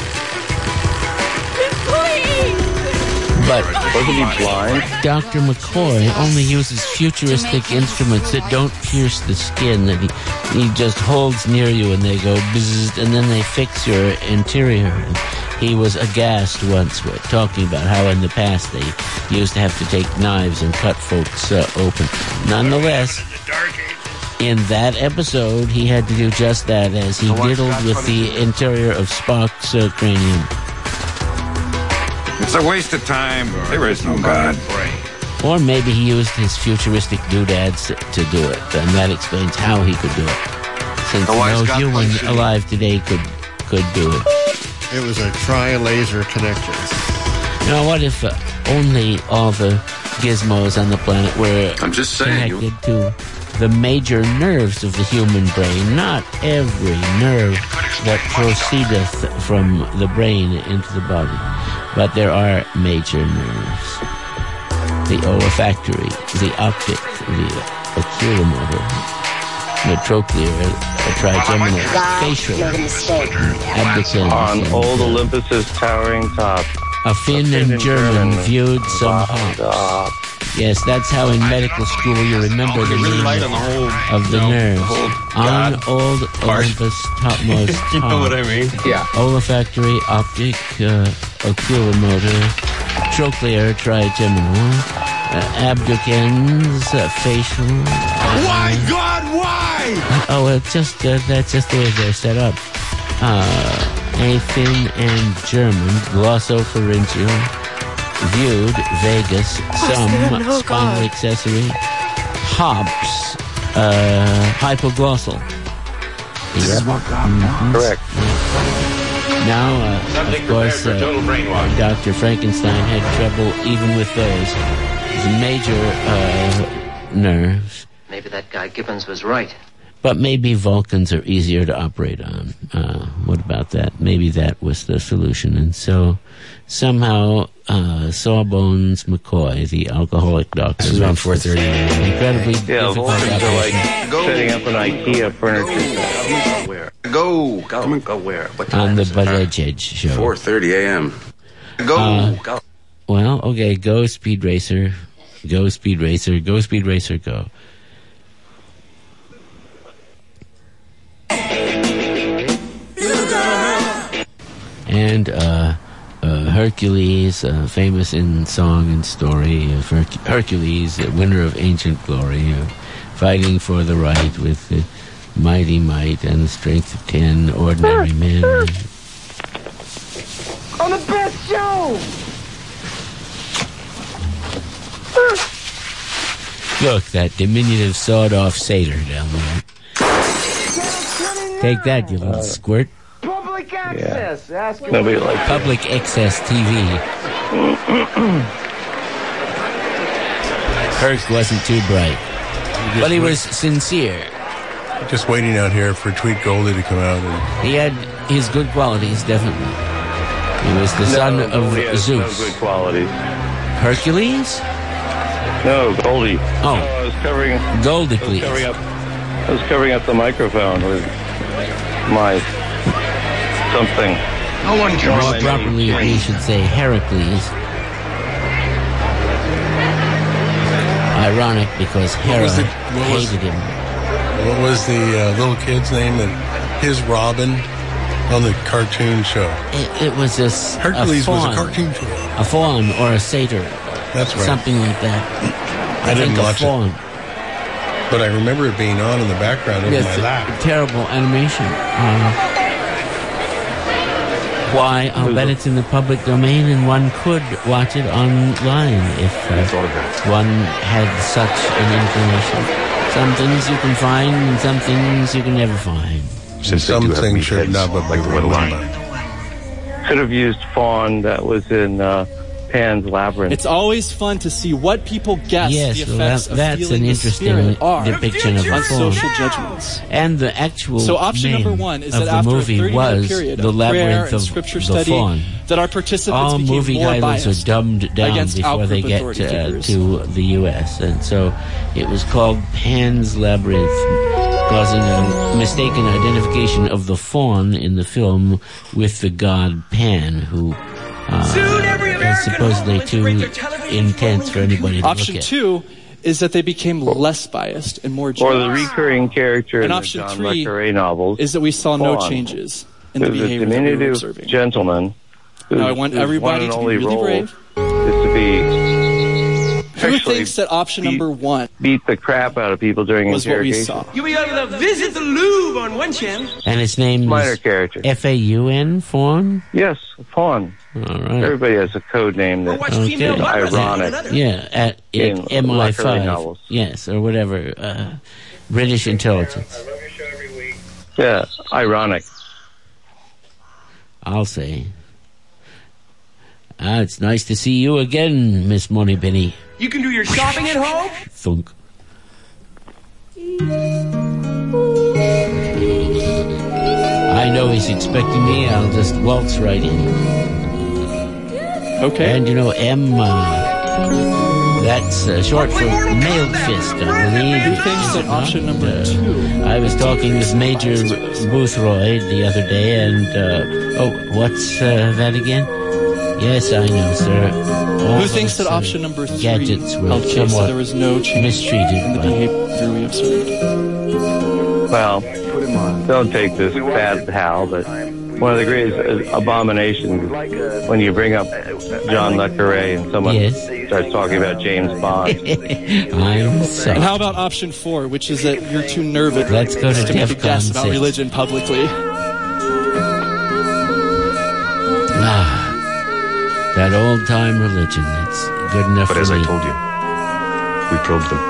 But Wasn't he blind? Doctor McCoy only uses futuristic instruments that don't pierce the skin, that he, he just holds near you and they go bzzzt, and then they fix your interior. And he was aghast once with talking about how in the past they used to have to take knives and cut folks uh, open. Nonetheless, in that episode, he had to do just that as he diddled with the interior of Spock's uh, cranium. It's a waste of time. There is no God. Or maybe he used his futuristic doodads to, to do it, and that explains how he could do it. Since no human alive today could could do it. It was a tri-laser connector. Now, what if uh, only all the gizmos on the planet were I'm just saying, connected you... to the major nerves of the human brain, not every nerve that proceedeth from the brain into the body, but there are major nerves. The olfactory, the optic, the oculomotor, the trochlear, the trigeminal, facial, abducens. On old Olympus's towering top. A Finn and German viewed some hops. Yes, that's how in medical school you remember the name of the nerves. On old Olympus topmost top. You know what I mean? Yeah. Olfactory, optic, uh, oculomotor, trochlear, trigeminal, uh, abducens, uh, facial. Uh, why, God, why? Oh, well, just uh, that's just the way they're set up. Uh, a Finn and German, glossopharyngeal, viewed, vagus, some no spinal God. accessory, hops, uh, hypoglossal. Yep. Mm-hmm. Correct. Now, uh, of course, uh, Doctor Frankenstein had trouble even with those. The major uh, nerves. Maybe that guy Gibbons was right. But maybe Vulcans are easier to operate on. Uh, what about that? Maybe that was the solution. And so somehow uh, Sawbones McCoy, the alcoholic doctor... This is around four thirty. Incredibly yeah, difficult Vulcans are like Go. setting up an IKEA furniture. Where? Go. Go. Go where? What time on the is it? Bud Edge Edge show. four thirty a.m. Go. Uh, Go. Well, okay, go Speed Racer. Go Speed Racer. Go Speed Racer, go. And uh, uh, Hercules, uh, famous in song and story, uh, Herc- Hercules, uh, winner of ancient glory, uh, fighting for the right with the mighty might and the strength of ten ordinary men. On the best show! Look, that diminutive sawed-off satyr down there. Take that, you little squirt. Public access. Yeah. Ask him. Nobody likes Public Access T V. Herc wasn't too bright, but he was sincere. Just waiting out here for Tweet Goldie to come out. And... He had his good qualities, definitely. He was the no, son no, of he has Zeus. No good qualities. Hercules? No, Goldie. Oh, no, I was covering. Goldie, I was please. covering up. I was covering up the microphone with my something. No one can More properly, we should say Heracles. Ironic because Hera was the- what was- hated him. What was the uh, little kid's name? That his Robin on the cartoon show. It, it was a s- Hercules a was a faun. cartoon show. A faun or a satyr. That's right. Something like that. I, I didn't think watch a faun. it, but I remember it being on in the background over Yes, my lap. terrible animation. Uh, why? I'll bet it's in the public domain, and one could watch it online if uh, one had such an inclination. Some things you can find, and some things you can never find. Since some things should not but like the line. Could have used fawn that was in uh, Pan's Labyrinth. It's always fun to see what people guess Yes, the well, effects that- of that's feeling an the interesting spirit are depiction of a on faun. social judgments. And the actual So option name number one is of that the after movie a thirty-year was period The of prayer Labyrinth and of scripture the study, Faun. that our participants All became movie more titles biased are dumbed down against before they outgroup get authority uh, figures. to the U S And so it was called Pan's Labyrinth, causing a mistaken identification of the faun in the film with the god Pan, who uh, is supposedly too intense for anybody to Option look at. two is that they became less biased and more Or generous. the recurring character And in the option John three le Carre novels is that we saw no Fawn. changes in the There's a behavior that we were diminutive observing. gentleman Now, I want everybody to be really brave. Is to be Who thinks that option beat, number one beat the crap out of people during was what we interrogation? saw? You'll be able to visit the Louvre on one channel. And his name Minor is character. F A U N, Fawn? Yes, Fawn. All right. Everybody has a code name that's Okay. ironic. Yeah, at, In at M I five. novels. Yes, or whatever. Uh, British intelligence. Yeah, ironic. I'll say. Ah, it's nice to see you again, Miss Moneypenny. You can do your shopping at home. Thunk. I know he's expecting me. I'll just waltz right in. Okay. And you know, M, uh, that's uh, short for mailed fist, I believe. Who thinks that option number uh, two? I was talking with Major Boothroyd the other day, and, uh, oh, what's uh, that again? Yes, I know, sir. All Who thinks those, that uh, option number three gadgets were held case, somewhat so there was no change mistreated in the by- behavior we observed? Well, don't take this bad Hal, but one of the greatest abominations when you bring up John Le Carre and someone Yes. starts talking about James Bond. I'm sorry. And how about option four, which is that you're too nervous Let's go to to make a DEFCON guess about six. religion publicly? Ah, that old-time religion, that's good enough But for as me. I told you, we probed them.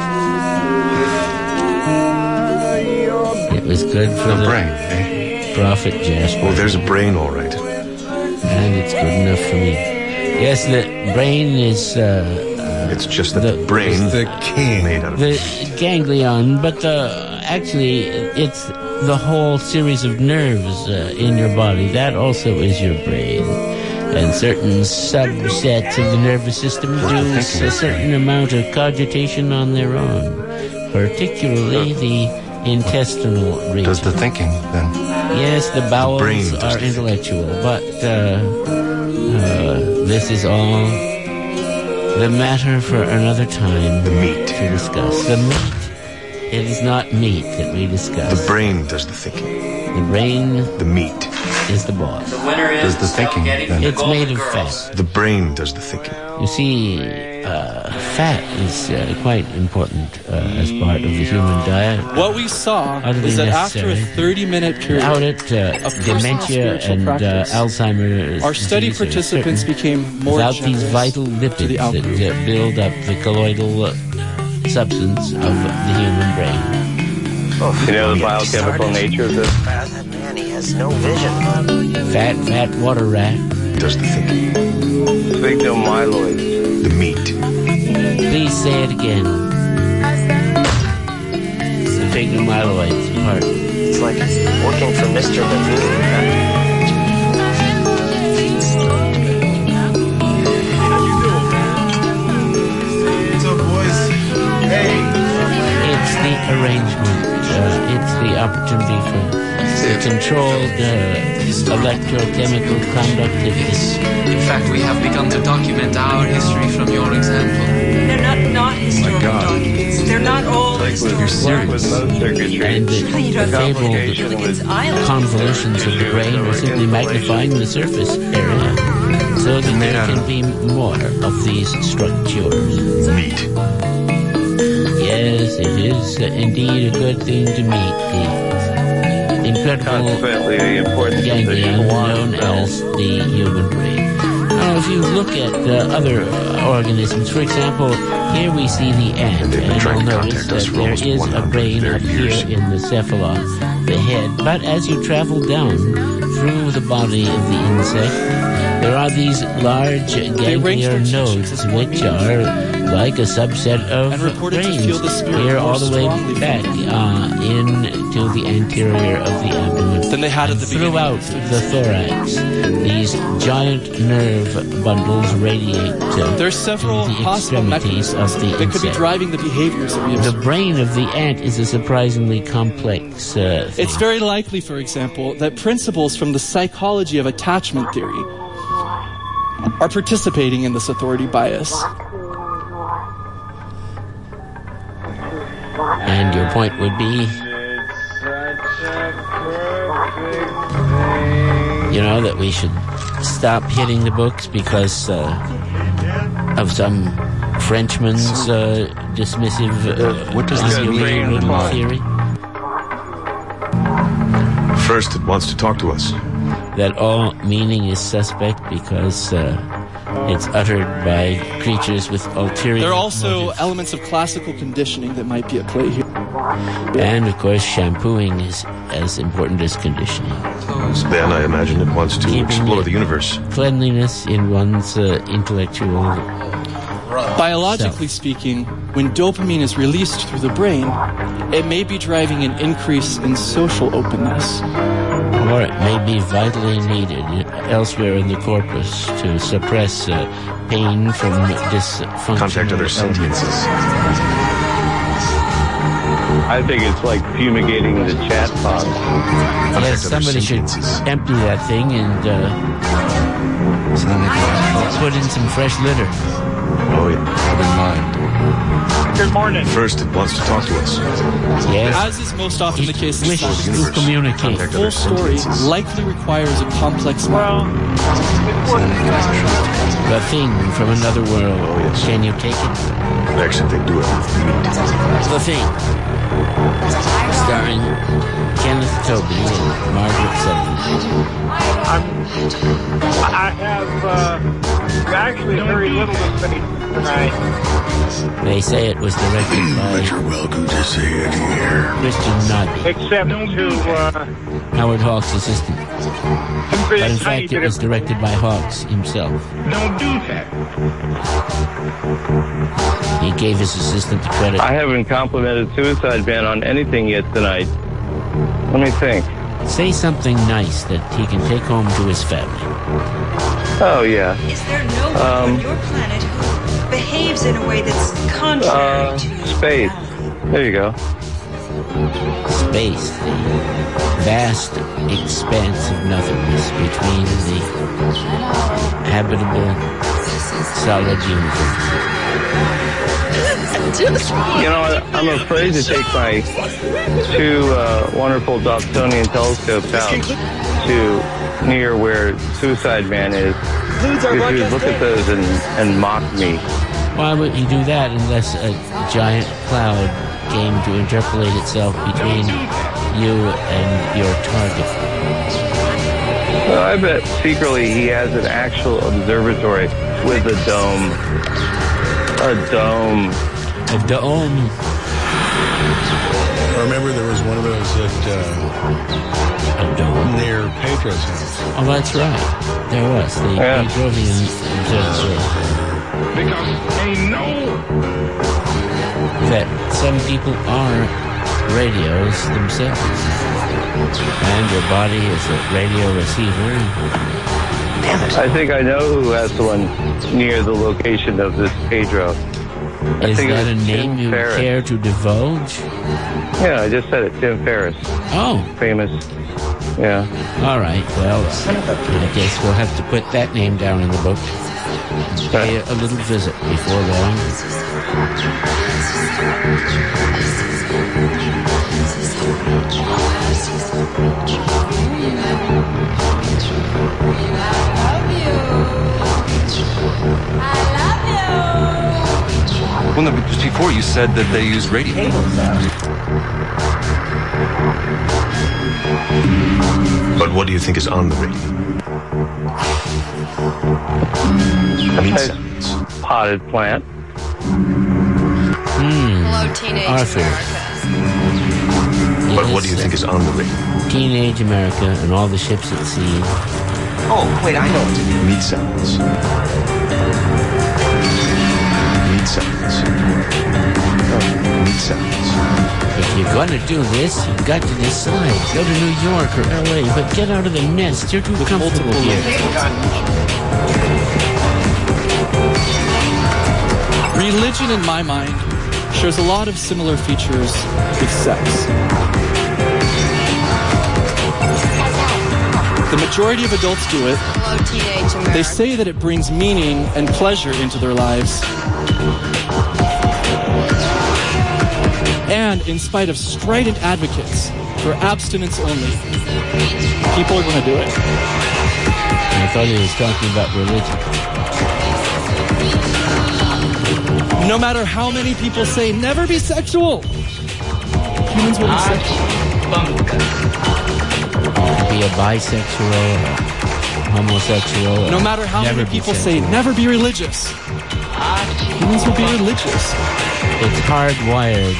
It was good for The the, brain, eh? Prophet Jasper. Oh, there's a brain, all right. And it's good enough for me. Yes, the brain is, uh... It's just that the, the brain The king. made out of the ganglion, but the, actually, it's the whole series of nerves uh, in your body. That also is your brain. And certain subsets of the nervous system do a certain amount of cogitation on their own, particularly the intestinal region. Does the thinking, then. Yes, the bowels brain does are the intellectual, but uh, uh, this is all the matter for another time The meat. to discuss. The meat. It is not meat that we discuss. The brain does the thinking. The brain The meat is the boss. The winner is does the thinking, then. It's made of fat. The brain does the thinking. You see, uh, fat is uh, quite important uh, as part of the human diet. What we saw Utterly is that after a necessary. thirty-minute period Without it, uh, of personal dementia spiritual and uh, practice, Alzheimer's our study disease are participants certain. became more Without generous these vital to lipids the that outgroup. uh, build up the colloidal uh, substance of the human brain. You know the biochemical nature of this? That man, he has no vision. Fat, fat water rat. Does the thinking. Sphygmomyeloid. The meat. Please say it again. Sphygmomyeloids part. It's like working for Mister Magoo. What's up, boys? Hey. It's the arrangement. Uh, it's the opportunity for the controlled uh, electrochemical conductivity. In fact, we have begun to document our history from your example. They're not not historical documents. They're not all historical. You're serious. With most circuitry. And the, You the don't think complication fabled it's island. convolutions of the brain are simply magnifying the surface area so that there can be more of these structures. Meat. Yes, it is uh, indeed a good thing to meet the incredible Consequently, the important ganglion position known as the human brain. Now, if you look at uh, other uh, organisms, for example, here we see the ant, They've been and trying you'll to notice contact that us for there almost is a one hundred brain up years. here in the cephala, the head. But as you travel down through the body of the insect, there are these large ganglion nodes which are like a subset of And reported to brains feel the spirit here more all the way strongly back uh, into the anterior of the abdomen. than they had at the beginning. Throughout the thorax, these giant nerve bundles radiate to, There's several to the possible extremities mechanisms of the that could be insect. driving the behaviors that we The observe. brain of the ant is a surprisingly complex uh, thing. It's very likely, for example, that principles from the psychology of attachment theory are participating in this authority bias. And your point would be, you know, that we should stop hitting the books because uh, of some Frenchman's uh, dismissive uh, what does this mean theory? First, it wants to talk to us. That all meaning is suspect because uh, it's uttered by creatures with ulterior There are also motives. elements of classical conditioning that might be at play here. And, of course, shampooing is as important as conditioning. Then I imagine it wants to Keeping explore it- the universe. Cleanliness in one's uh, intellectual... Biologically speaking, when dopamine is released through the brain, it may be driving an increase in social openness. Or it may be vitally needed elsewhere in the corpus to suppress uh, pain from dysfunctional... Contact other sentiences. I think it's like fumigating the chat box. Yes, somebody should empty that thing and uh, put in some fresh litter. Oh, yeah. Have in mind. Good morning. First, it wants to talk to us. Yes. As is most often the case in Wishes science, to communicate. the full story likely requires a complex mind. The thing from another world. Oh, yes. Can you take it? Actually, they do it. The Thing. Starring Kenneth Tobey and Margaret Sutherland. I'm, I have uh, actually very little to say tonight. They say it was directed by But you're welcome to say it here. Christian Nodby, Except to uh, Howard Hawks' assistant. But in fact, it was directed by Hawks himself. Don't do that. He gave his assistant the credit. I haven't complimented Suicide Band on anything yet tonight. Let me think. Say something nice that he can take home to his family. Oh, yeah. Is there no one Um, on your planet who behaves in a way that's contrary Uh, to space. There you go. Space, the vast expanse of nothingness between the habitable solid universe. You know, I'm afraid to take my two uh, wonderful Dobsonian telescopes out to near where Suicide Man is. Because you would look at those and, and mock me. Why would he do that unless a giant cloud came to interpolate itself between you and your target? Well, I bet secretly he has an actual observatory with a dome. A dome. A dome. I remember there was one of those at uh, a dome near Pedro's house. Oh, that's right. There was the Yeah. Pedrovian observatory. Because ain't no That some people are radios themselves, and your body is a radio receiver. I think I know who has one near the location of this Pedro. I Is think it that a was name Tim you Ferriss. care to divulge? Yeah, I just said it. Tim Ferriss. Oh. Famous. Yeah. All right, well, I guess we'll have to put that name down in the book. Pay a little visit before long. Well, no, but just before you said that they use radio. But what do you think is on the radio? Meat sounds. Potted plant. Hmm. Hello, Teenage Arthur. America. But what do you think is on the radio? Teenage America and all the ships at sea. Oh, wait, I know. Meat sounds. Meat sounds. Meat sounds. If you're going to do this, you've got to decide. Go to New York or L A, but get out of the nest. You're too comfortable here. Religion, in my mind, shares a lot of similar features with sex. The majority of adults do it. Hello, Teenage America. They say that it brings meaning and pleasure into their lives. And in spite of strident advocates for abstinence only, people are going to do it. I thought he was talking about religion. No matter how many people say never be sexual, humans will be sexual. Be a bisexual, homosexual. No matter how many people say never be religious, humans will be religious. It's hardwired.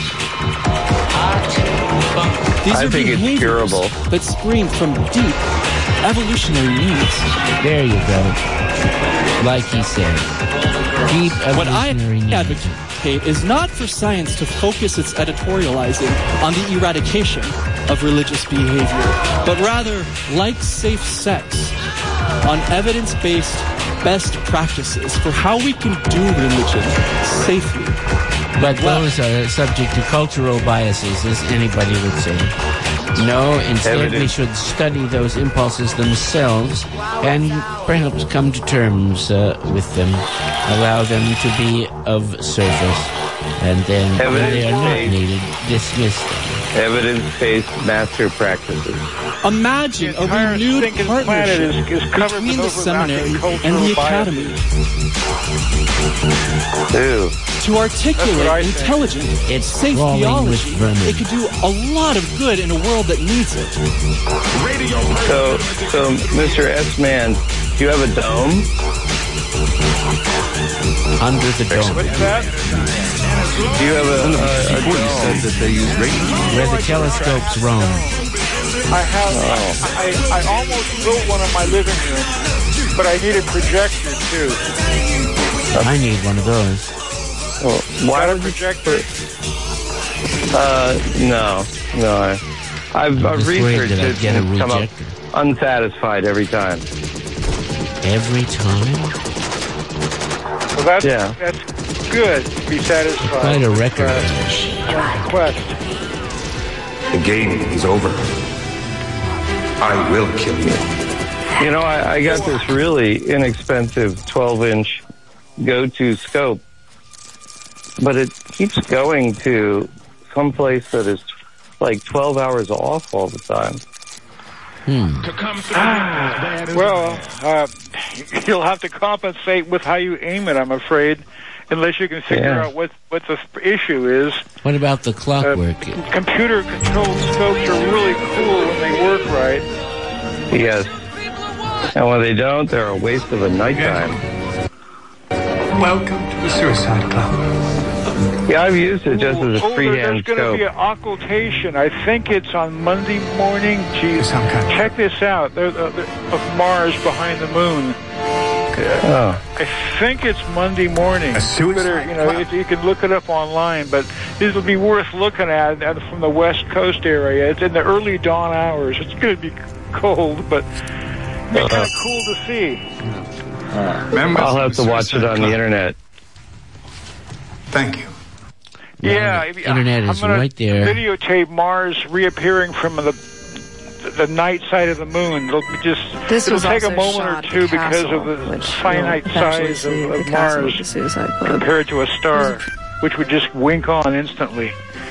These I are think it's behaviors curable. that spring from deep evolutionary needs. There you go. Like he said. Deep What I evolutionary needs. advocate is not for science to focus its editorializing on the eradication of religious behavior, but rather, like safe sex, on evidence-based best practices for how we can do religion safely. But those are subject to cultural biases, as anybody would say. No, instead Evidence. we should study those impulses themselves and perhaps come to terms uh, with them, allow them to be of service, and then when they are not Evidence-based. needed, dismiss them. Evidence-based master practices. Imagine a renewed partnership is, is covered between the with seminary overlapping and the cultural academy Ew. to articulate intelligent, It's safe crawling theology. with vermin. It could do a lot of good in a world that needs it. So, so, Mister S-Man, do you have a dome? Under the dome. What's that? Do you have a, a, a Before you said dome? that they use radio. Where the telescopes roam. I have. I, I almost built one in my living room, but I need a projector too. I need one of those. Well, why Got a would you projector? Uh, no, no. I, I've, I'm I've just worried researched that I'd it get a and it's come up rejector. unsatisfied every time. Every time? Well, that's Yeah. that's good to be satisfied. Quite a record. Uh, one's quest. The game is over. I will kill you. You know, I, I got this really inexpensive twelve-inch go-to scope, but it keeps going to some place that is like twelve hours off all the time. Hmm. Ah, well, uh, you'll have to compensate with how you aim it, I'm afraid, unless you can figure Yeah. out what what the issue is. What about the clockwork? Uh, computer-controlled scopes are really cool when they work right. Yes. And when they don't, they're a waste of a nighttime. Welcome to the Suicide Club. Yeah, I've used it just as a Oh, there- there's freehand going to scope. be an occultation. I think it's on Monday morning. Geez, check this out. There's uh, there- of Mars behind the moon. Oh. I think it's Monday morning. A suicide Better, you know, club. it, you can look it up online, but this will be worth looking at, at from the West Coast area. It's in the early dawn hours. It's going to be cold, but it's Uh-huh. kind of cool to see. I'll have to watch it on the internet. Thank you. Yeah, the if you- internet I'm is gonna right there. Videotape Mars reappearing from the the night side of the moon. It'll be just This it'll was take a also moment shot or two at the because castle, of the which finite you'll eventually size see of, the of castle Mars of the Suicide Club. compared to a star, which would just wink on instantly.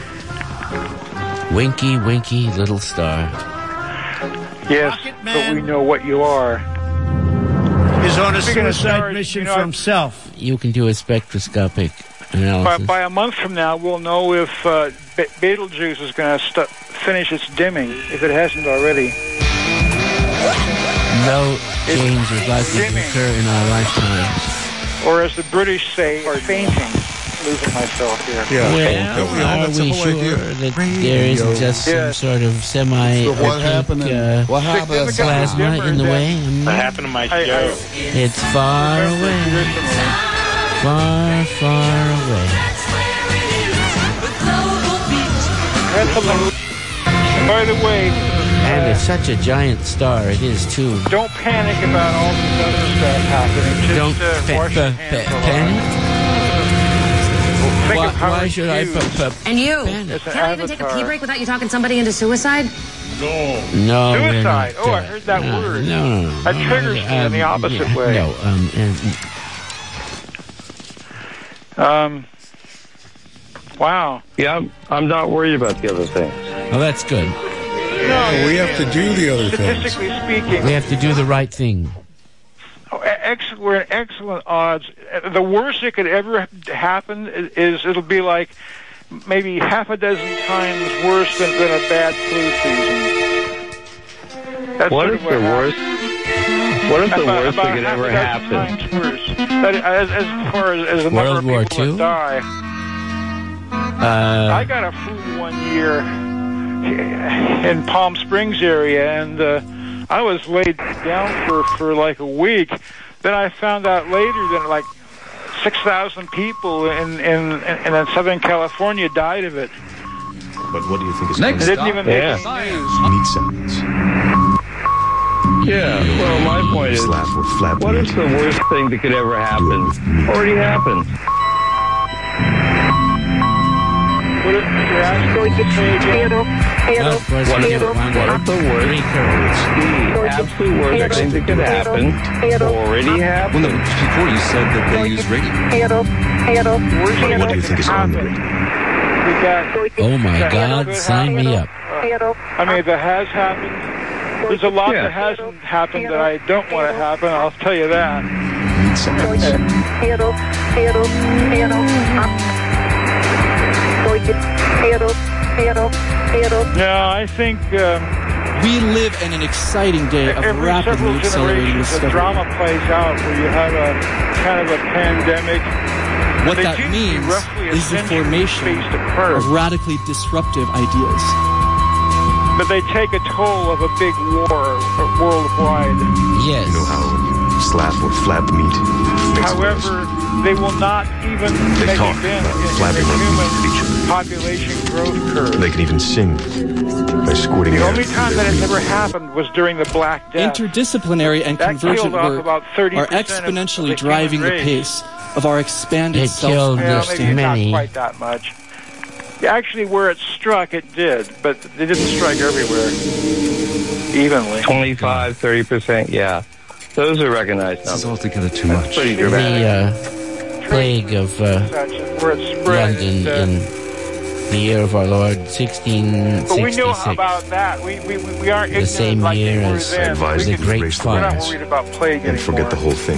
Winky, winky little star. Yes, but we know what you are. He's on a Speaking of suicide stars, mission you know, for himself. You can do a spectroscopic By, analysis. by a month from now, we'll know if uh, Be- Betelgeuse is going to st- finish its dimming, if it hasn't already. No change is likely to dimming. occur in our lifetime. Or as the British say, or fainting. Losing myself here. Well, are we sure that there isn't just some Yes. sort of semi So what happened in- uh, what happened in- plasma in the way? Hmm? What happened to my I- show? It's far away, far, far away. That's something. By the way, And it's such a giant star, it is too. don't panic about all this other stuff happening. Just Don't uh, pa- wash your pa- hands pa- a lot. panic? Think Why, of Howard why should I? Hughes. Pa- pa- And you, It's an can't I even take a avatar. pee break without you talking somebody into suicide? no, we're Suicide. not, Oh, uh, I heard that no, word. No, no, no. That triggers me in the opposite yeah, way. No, um, and, Um. Wow. Yeah, I'm, I'm not worried about the other things. well, that's good. No, we have to do the other things. statistically speaking, We have to do the right thing. ex- we're in excellent odds. The worst that could ever happen is, is it'll be like maybe half a dozen times worse than, than a bad flu season. That's what sort is of what the worst? What is the about, worst about that could ever happen? That, as, as far as, as the number World of War people Two? that die. Uh, I got a flu one year in Palm Springs area, and uh, I was laid down for, for like a week. Then I found out later that like six thousand people in, in, in, in Southern California died of it. But what do you think is Next, didn't even make yeah. the news. Meat sounds. Yeah, well, my point is, Slap with flap what meat. is the worst thing that could ever happen? Already happened. What if you're asking to say again? of course, What we is, get the, one what is the worst, the absolute worst thing that could happen? Already happened. Well, no, before you said that they use radio. What do you think is on the radio? We got, Oh my that God, could sign me up. happen. I mean, that has happened. There's a lot Yeah. that hasn't happened that I don't want to happen, I'll tell you that. Meat sounds. No, I think um, We live in an exciting day of every rapidly several accelerating generations, the discovery. drama plays out where you have a kind of a pandemic. What They that seem to be means roughly a is the century formation spaced apart. of radically disruptive ideas. But they take a toll of a big war uh, worldwide. Yes. You know how slap or flap meat makes However, they will not even They make talk a dent about in the flapping on human each other. population growth curve. They can even sing by squirting The air only through time their that has meat. ever happened was during the Black Death. Interdisciplinary and That convergent killed off work about thirty are percent of exponentially the driving the human race. pace of our expanded It self. killed Well, just maybe many. not quite that much. Actually, where it struck, it did, but it didn't strike everywhere evenly. twenty-five, thirty percent, yeah. Those are recognized This is numbers. altogether too That's much. pretty The dramatic. uh, plague of uh, Such where it spread. London uh, in the year of our Lord, sixteen But we know sixty-six. about that. We we, we aren't The ignorant same like year we were as then. advised We the can- Great erase the We're not Fires. worried about plague and anymore. forget the whole thing.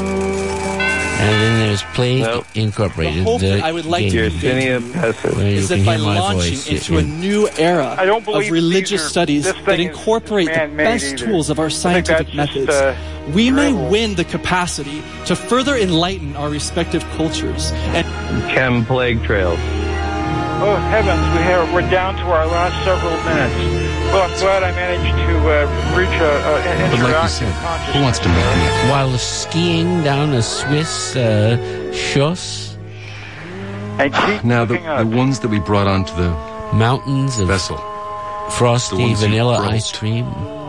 And then there's Plague Nope. Incorporated. The hope the that I would like to game Yersinia pestis. where you is can that by hear my launching voice into a in- new era I don't believe of religious these are- studies this that thing is incorporate the man-made best either. tools of our I think scientific that's just, methods, uh, we may drivel. win the capacity to further enlighten our respective cultures. And Chem plague trails. Oh heavens, we have, we're down to our last several minutes. Well, I'm glad I managed to uh, reach a, a, an But like you interactive said, consciousness. who wants to make me? While skiing down a Swiss uh, Schoss, And keep Now, the, looking the up. ones that we brought onto the mountains of vessel, frosty the ones you vanilla froze. ice cream,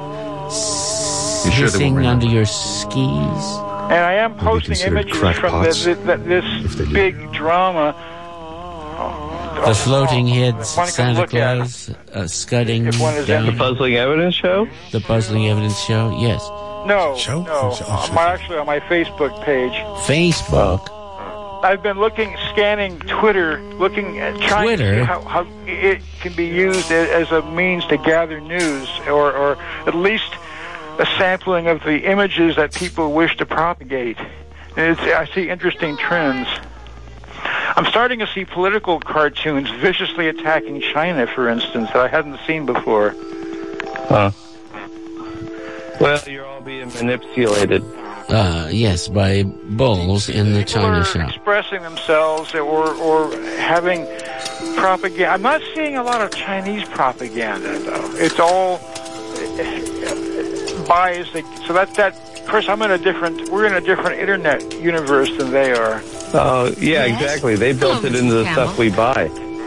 You sure they hissing won't under remember? your skis. And I am posting considered images from crackpots this, this, this big drama. The floating heads, One can Santa look at Claus, uh, scudding If one is down. The Puzzling Evidence Show? The Puzzling Evidence Show, yes. No, Show? no. On my, actually, on my Facebook page. Facebook. I've been looking, scanning Twitter, looking at trying Twitter? to see how, how it can be used a- as a means to gather news, or, or at least a sampling of the images that people wish to propagate. And it's, I see interesting trends. I'm starting to see political cartoons viciously attacking China, for instance, that I hadn't seen before. Huh. Well, you're all being manipulated. Uh, yes, by bulls in the People China are shop. expressing themselves or or having propaganda. I'm not seeing a lot of Chinese propaganda, though. It's all biased. So that that. Of course, I'm in a different. We're in a different internet universe than they are. Oh, yeah, exactly. They built it into the stuff we buy.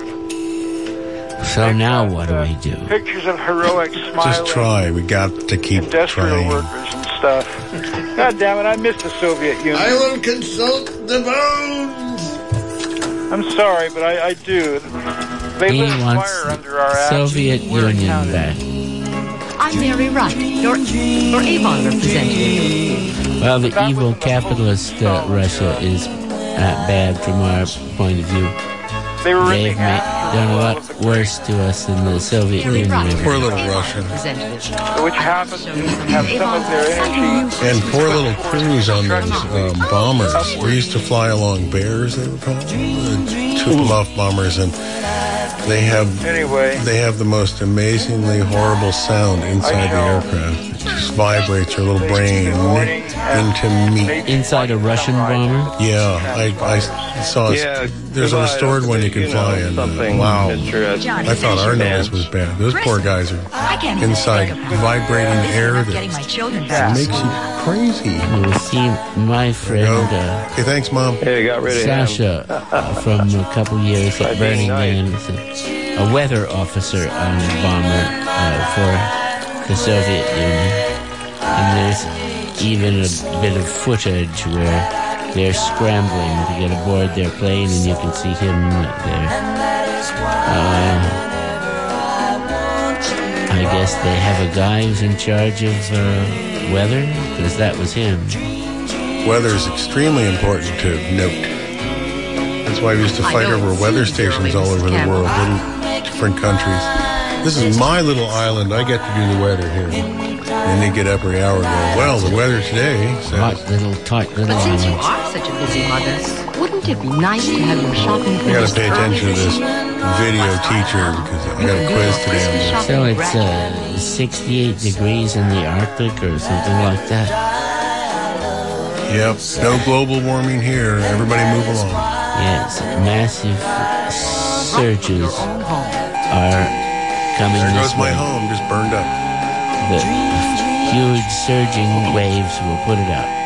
So now what do we do? Pictures of heroic smiling Just try. We got to keep industrial trying. workers and stuff. God damn it! I miss the Soviet Union. I will consult the bones. I'm sorry, but I, I do. They He lit wants fire under our ass. Soviet We're Union counted. back. I'm Mary Wright, your, your Avon representative. Well, the evil capitalist uh, Russia is uh, bad from our point of view. They were They've in the ma- aftermath done a lot worse to us than the Soviet Union ever. Poor little Russian. Which happens to have some of their energy. And poor little crews on those um, bombers. They used to fly along bears, they were called. The Tupolev bombers, and they have Anyway. they have the most amazingly horrible sound inside the aircraft. It just vibrates your little brain into meat. Inside a Russian bomber? Yeah, I, I saw it. Yeah, There's a restored one you can you fly know, in. Uh, something, wow. Mister Ed- I thought our noise was bad. Those poor guys are inside vibrating air that makes you crazy. Well, see, my friend uh, Okay, thanks, Mom. Hey, got rid of Sasha uh, from a couple years at Burning Man is a, a weather officer on a bomber uh, for the Soviet Union. And there's even a bit of footage where they're scrambling to get aboard their plane, and you can see him there. Uh, I guess they have a guy who's in charge of uh, weather, because that was him. Weather is extremely important to note. That's why we used to fight over weather stations all over the world, little different countries. This is my little island. I get to do the weather here. And they get up every hour and go, well, the weather today says... Hot little, tight little But since you island. are such a busy mother, wouldn't it be nice to have your shopping I got finished to pay attention to this video teacher because I got a quiz today on this. So it's uh, sixty-eight degrees in the Arctic or something like that. Yep, no global warming here. Everybody move along. Yes, massive surges are coming There this goes my way. home, just burned up. The huge surging waves will put it out.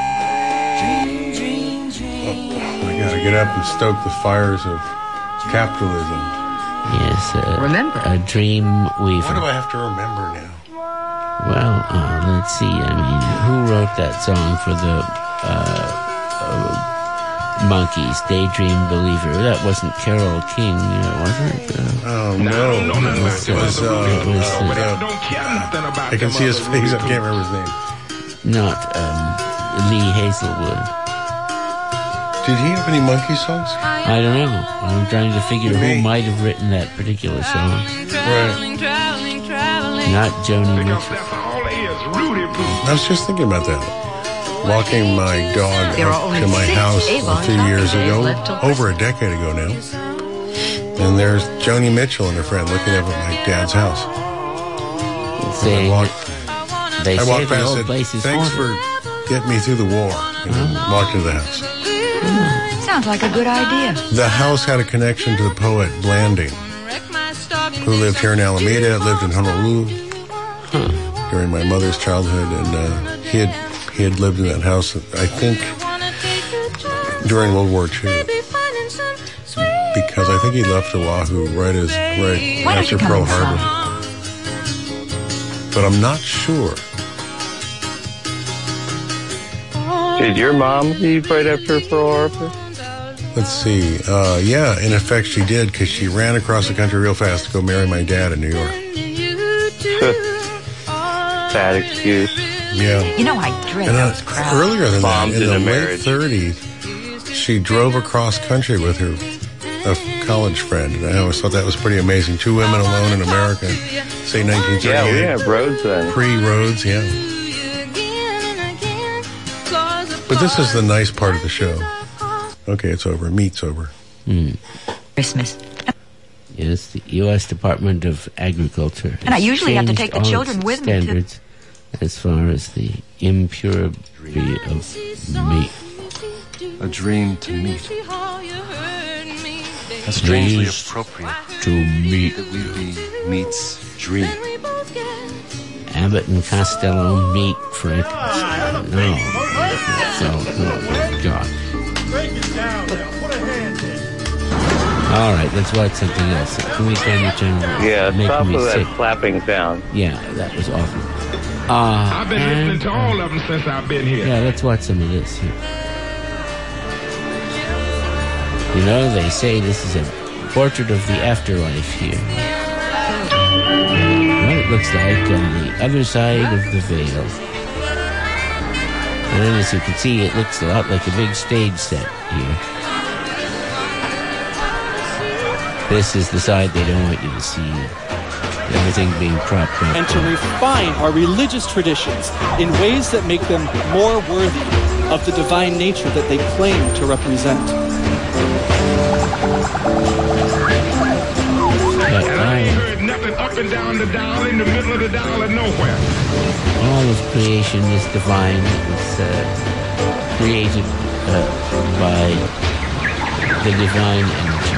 I got to get up and stoke the fires of capitalism. Yes, uh, Remember. a dream weaver. What do I have to remember now? Well, uh, let's see. I mean, who wrote that song for the uh, uh, Monkees? Daydream Believer. That wasn't Carole King, uh, was it? Uh, Oh, no. it was, It was, uh, it was uh, I can see his face. I can't remember his name. not um, Lee Hazelwood. Did he have any monkey songs? I don't know. I'm trying to figure who might have written that particular song. Right. Not Joni Mitchell. I was just thinking about that. Walking my dog There are up only to my six house Avon a few years shopping ago, days left till over a decade ago now. And there's Joni Mitchell and her friend looking up at my dad's house. Saying I walked, they I say walked the past whole and said, place is thanks haunted. for getting me through the war. And then walked into the house. Sounds like a good idea. The house had a connection to the poet Blanding, who lived here in Alameda, lived in Honolulu during my mother's childhood, and uh, he had he had lived in that house, I think, during World War Two, because I think he left Oahu right as right Why don't after you come Pearl inside? Harbor, but I'm not sure. Did your mom leave right after Pearl Harbor? Let's see. Uh, yeah, in effect, she did, because she ran across the country real fast to go marry my dad in New York. Bad excuse. Yeah. You know, I dread And uh, those crowds. earlier than Bombed that, in in the a late marriage. thirties, she drove across country with her a college friend, and I always thought that was pretty amazing. Two women alone in America, say nineteen thirty-eight. Yeah, we didn't have roads then. Pre-roads, yeah. But this is the nice part of the show. Okay, it's over. Meat's over. Hmm. Christmas. Yes, the U S Department of Agriculture. And I has usually have to changed take the all children its with me to- standards as far as the impurity of meat. A dream to meet. How strangely Dreams appropriate to meet. that we be meet's dream. Abbott and Costello meet for it. No. So, oh my God. All right, let's watch something else. Can we turn the channel? Yeah, Making stop me with sick. that clapping sound. Yeah, that was awful. Uh, I've been and, listening to all of them since I've been here. Yeah, let's watch some of this here. You know, they say this is a portrait of the afterlife here. What it looks like on the other side of the veil. And then, as you can see, it looks a lot like a big stage set here. This is the side they don't want you to see. Everything being propped up. And to refine our religious traditions in ways that make them more worthy of the divine nature that they claim to represent. But I, nothing up and down the dial, in the middle of the dial, and nowhere. all of creation is divine. It's uh, created uh, by the divine energy.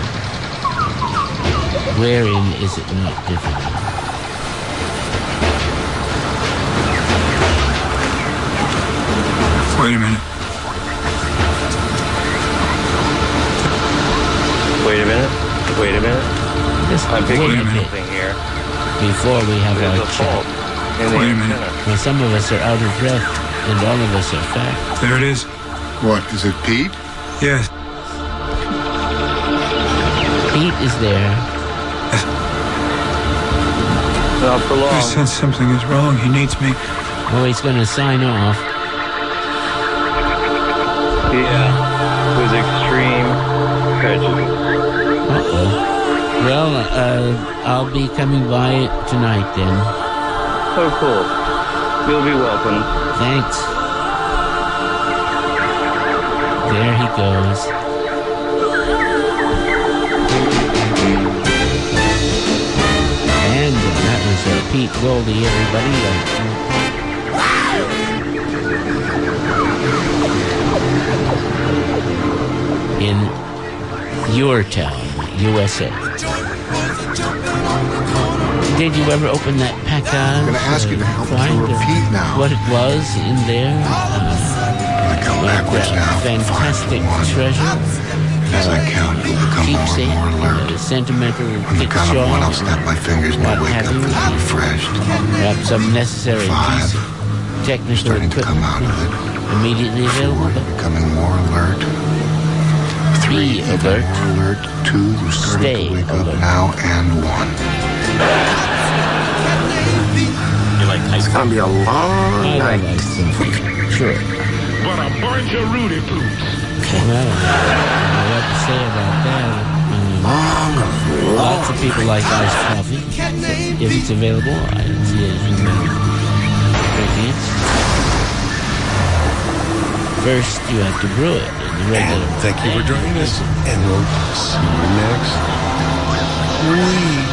So wherein is it not divine? Wait a minute. Wait a minute. Wait a minute. Just I'm picking wait a up bit something here. before we have There's our a chat. fault in the Wait a antenna. minute. Well, some of us are out of breath, and all of us are fat. There it is. What, is it Pete? Yes. Pete is there. Not for long. I sense something is wrong. He needs me. Oh, he's going to sign off. Yeah. With extreme prejudice. Uh-oh. Well, uh, I'll be coming by tonight then. Oh, cool. You'll be welcome. Thanks. There he goes. And that was uh, Pete Goldie, everybody. Uh, in your town, U S A. Did you ever open that package? I'm going to ask you to help me to repeat now. What it was in there? I go backwards now. Fantastic treasure. As I count, you'll become more Keepsake, and more alert. uh, sentimental On the count of one, I'll picture, snap my fingers and what you'll wake have up you. feeling refreshed. Perhaps some necessary Five. piece of technical Starting to come out of equipment it. immediately available. Four, you're becoming more alert. Three, Be even alert. more alert. Two, you're starting Stay to wake alert. up now. And one. You like ice It's going to be a long I night. like something. Sure. But a bunch of Rudy Poops. Well, what to say about that? Um, lots of people like iced coffee. If it's available, I don't see anything wrong with drinking it. First, you have to brew it in the regular. Thank you for joining us, and we'll see you next week.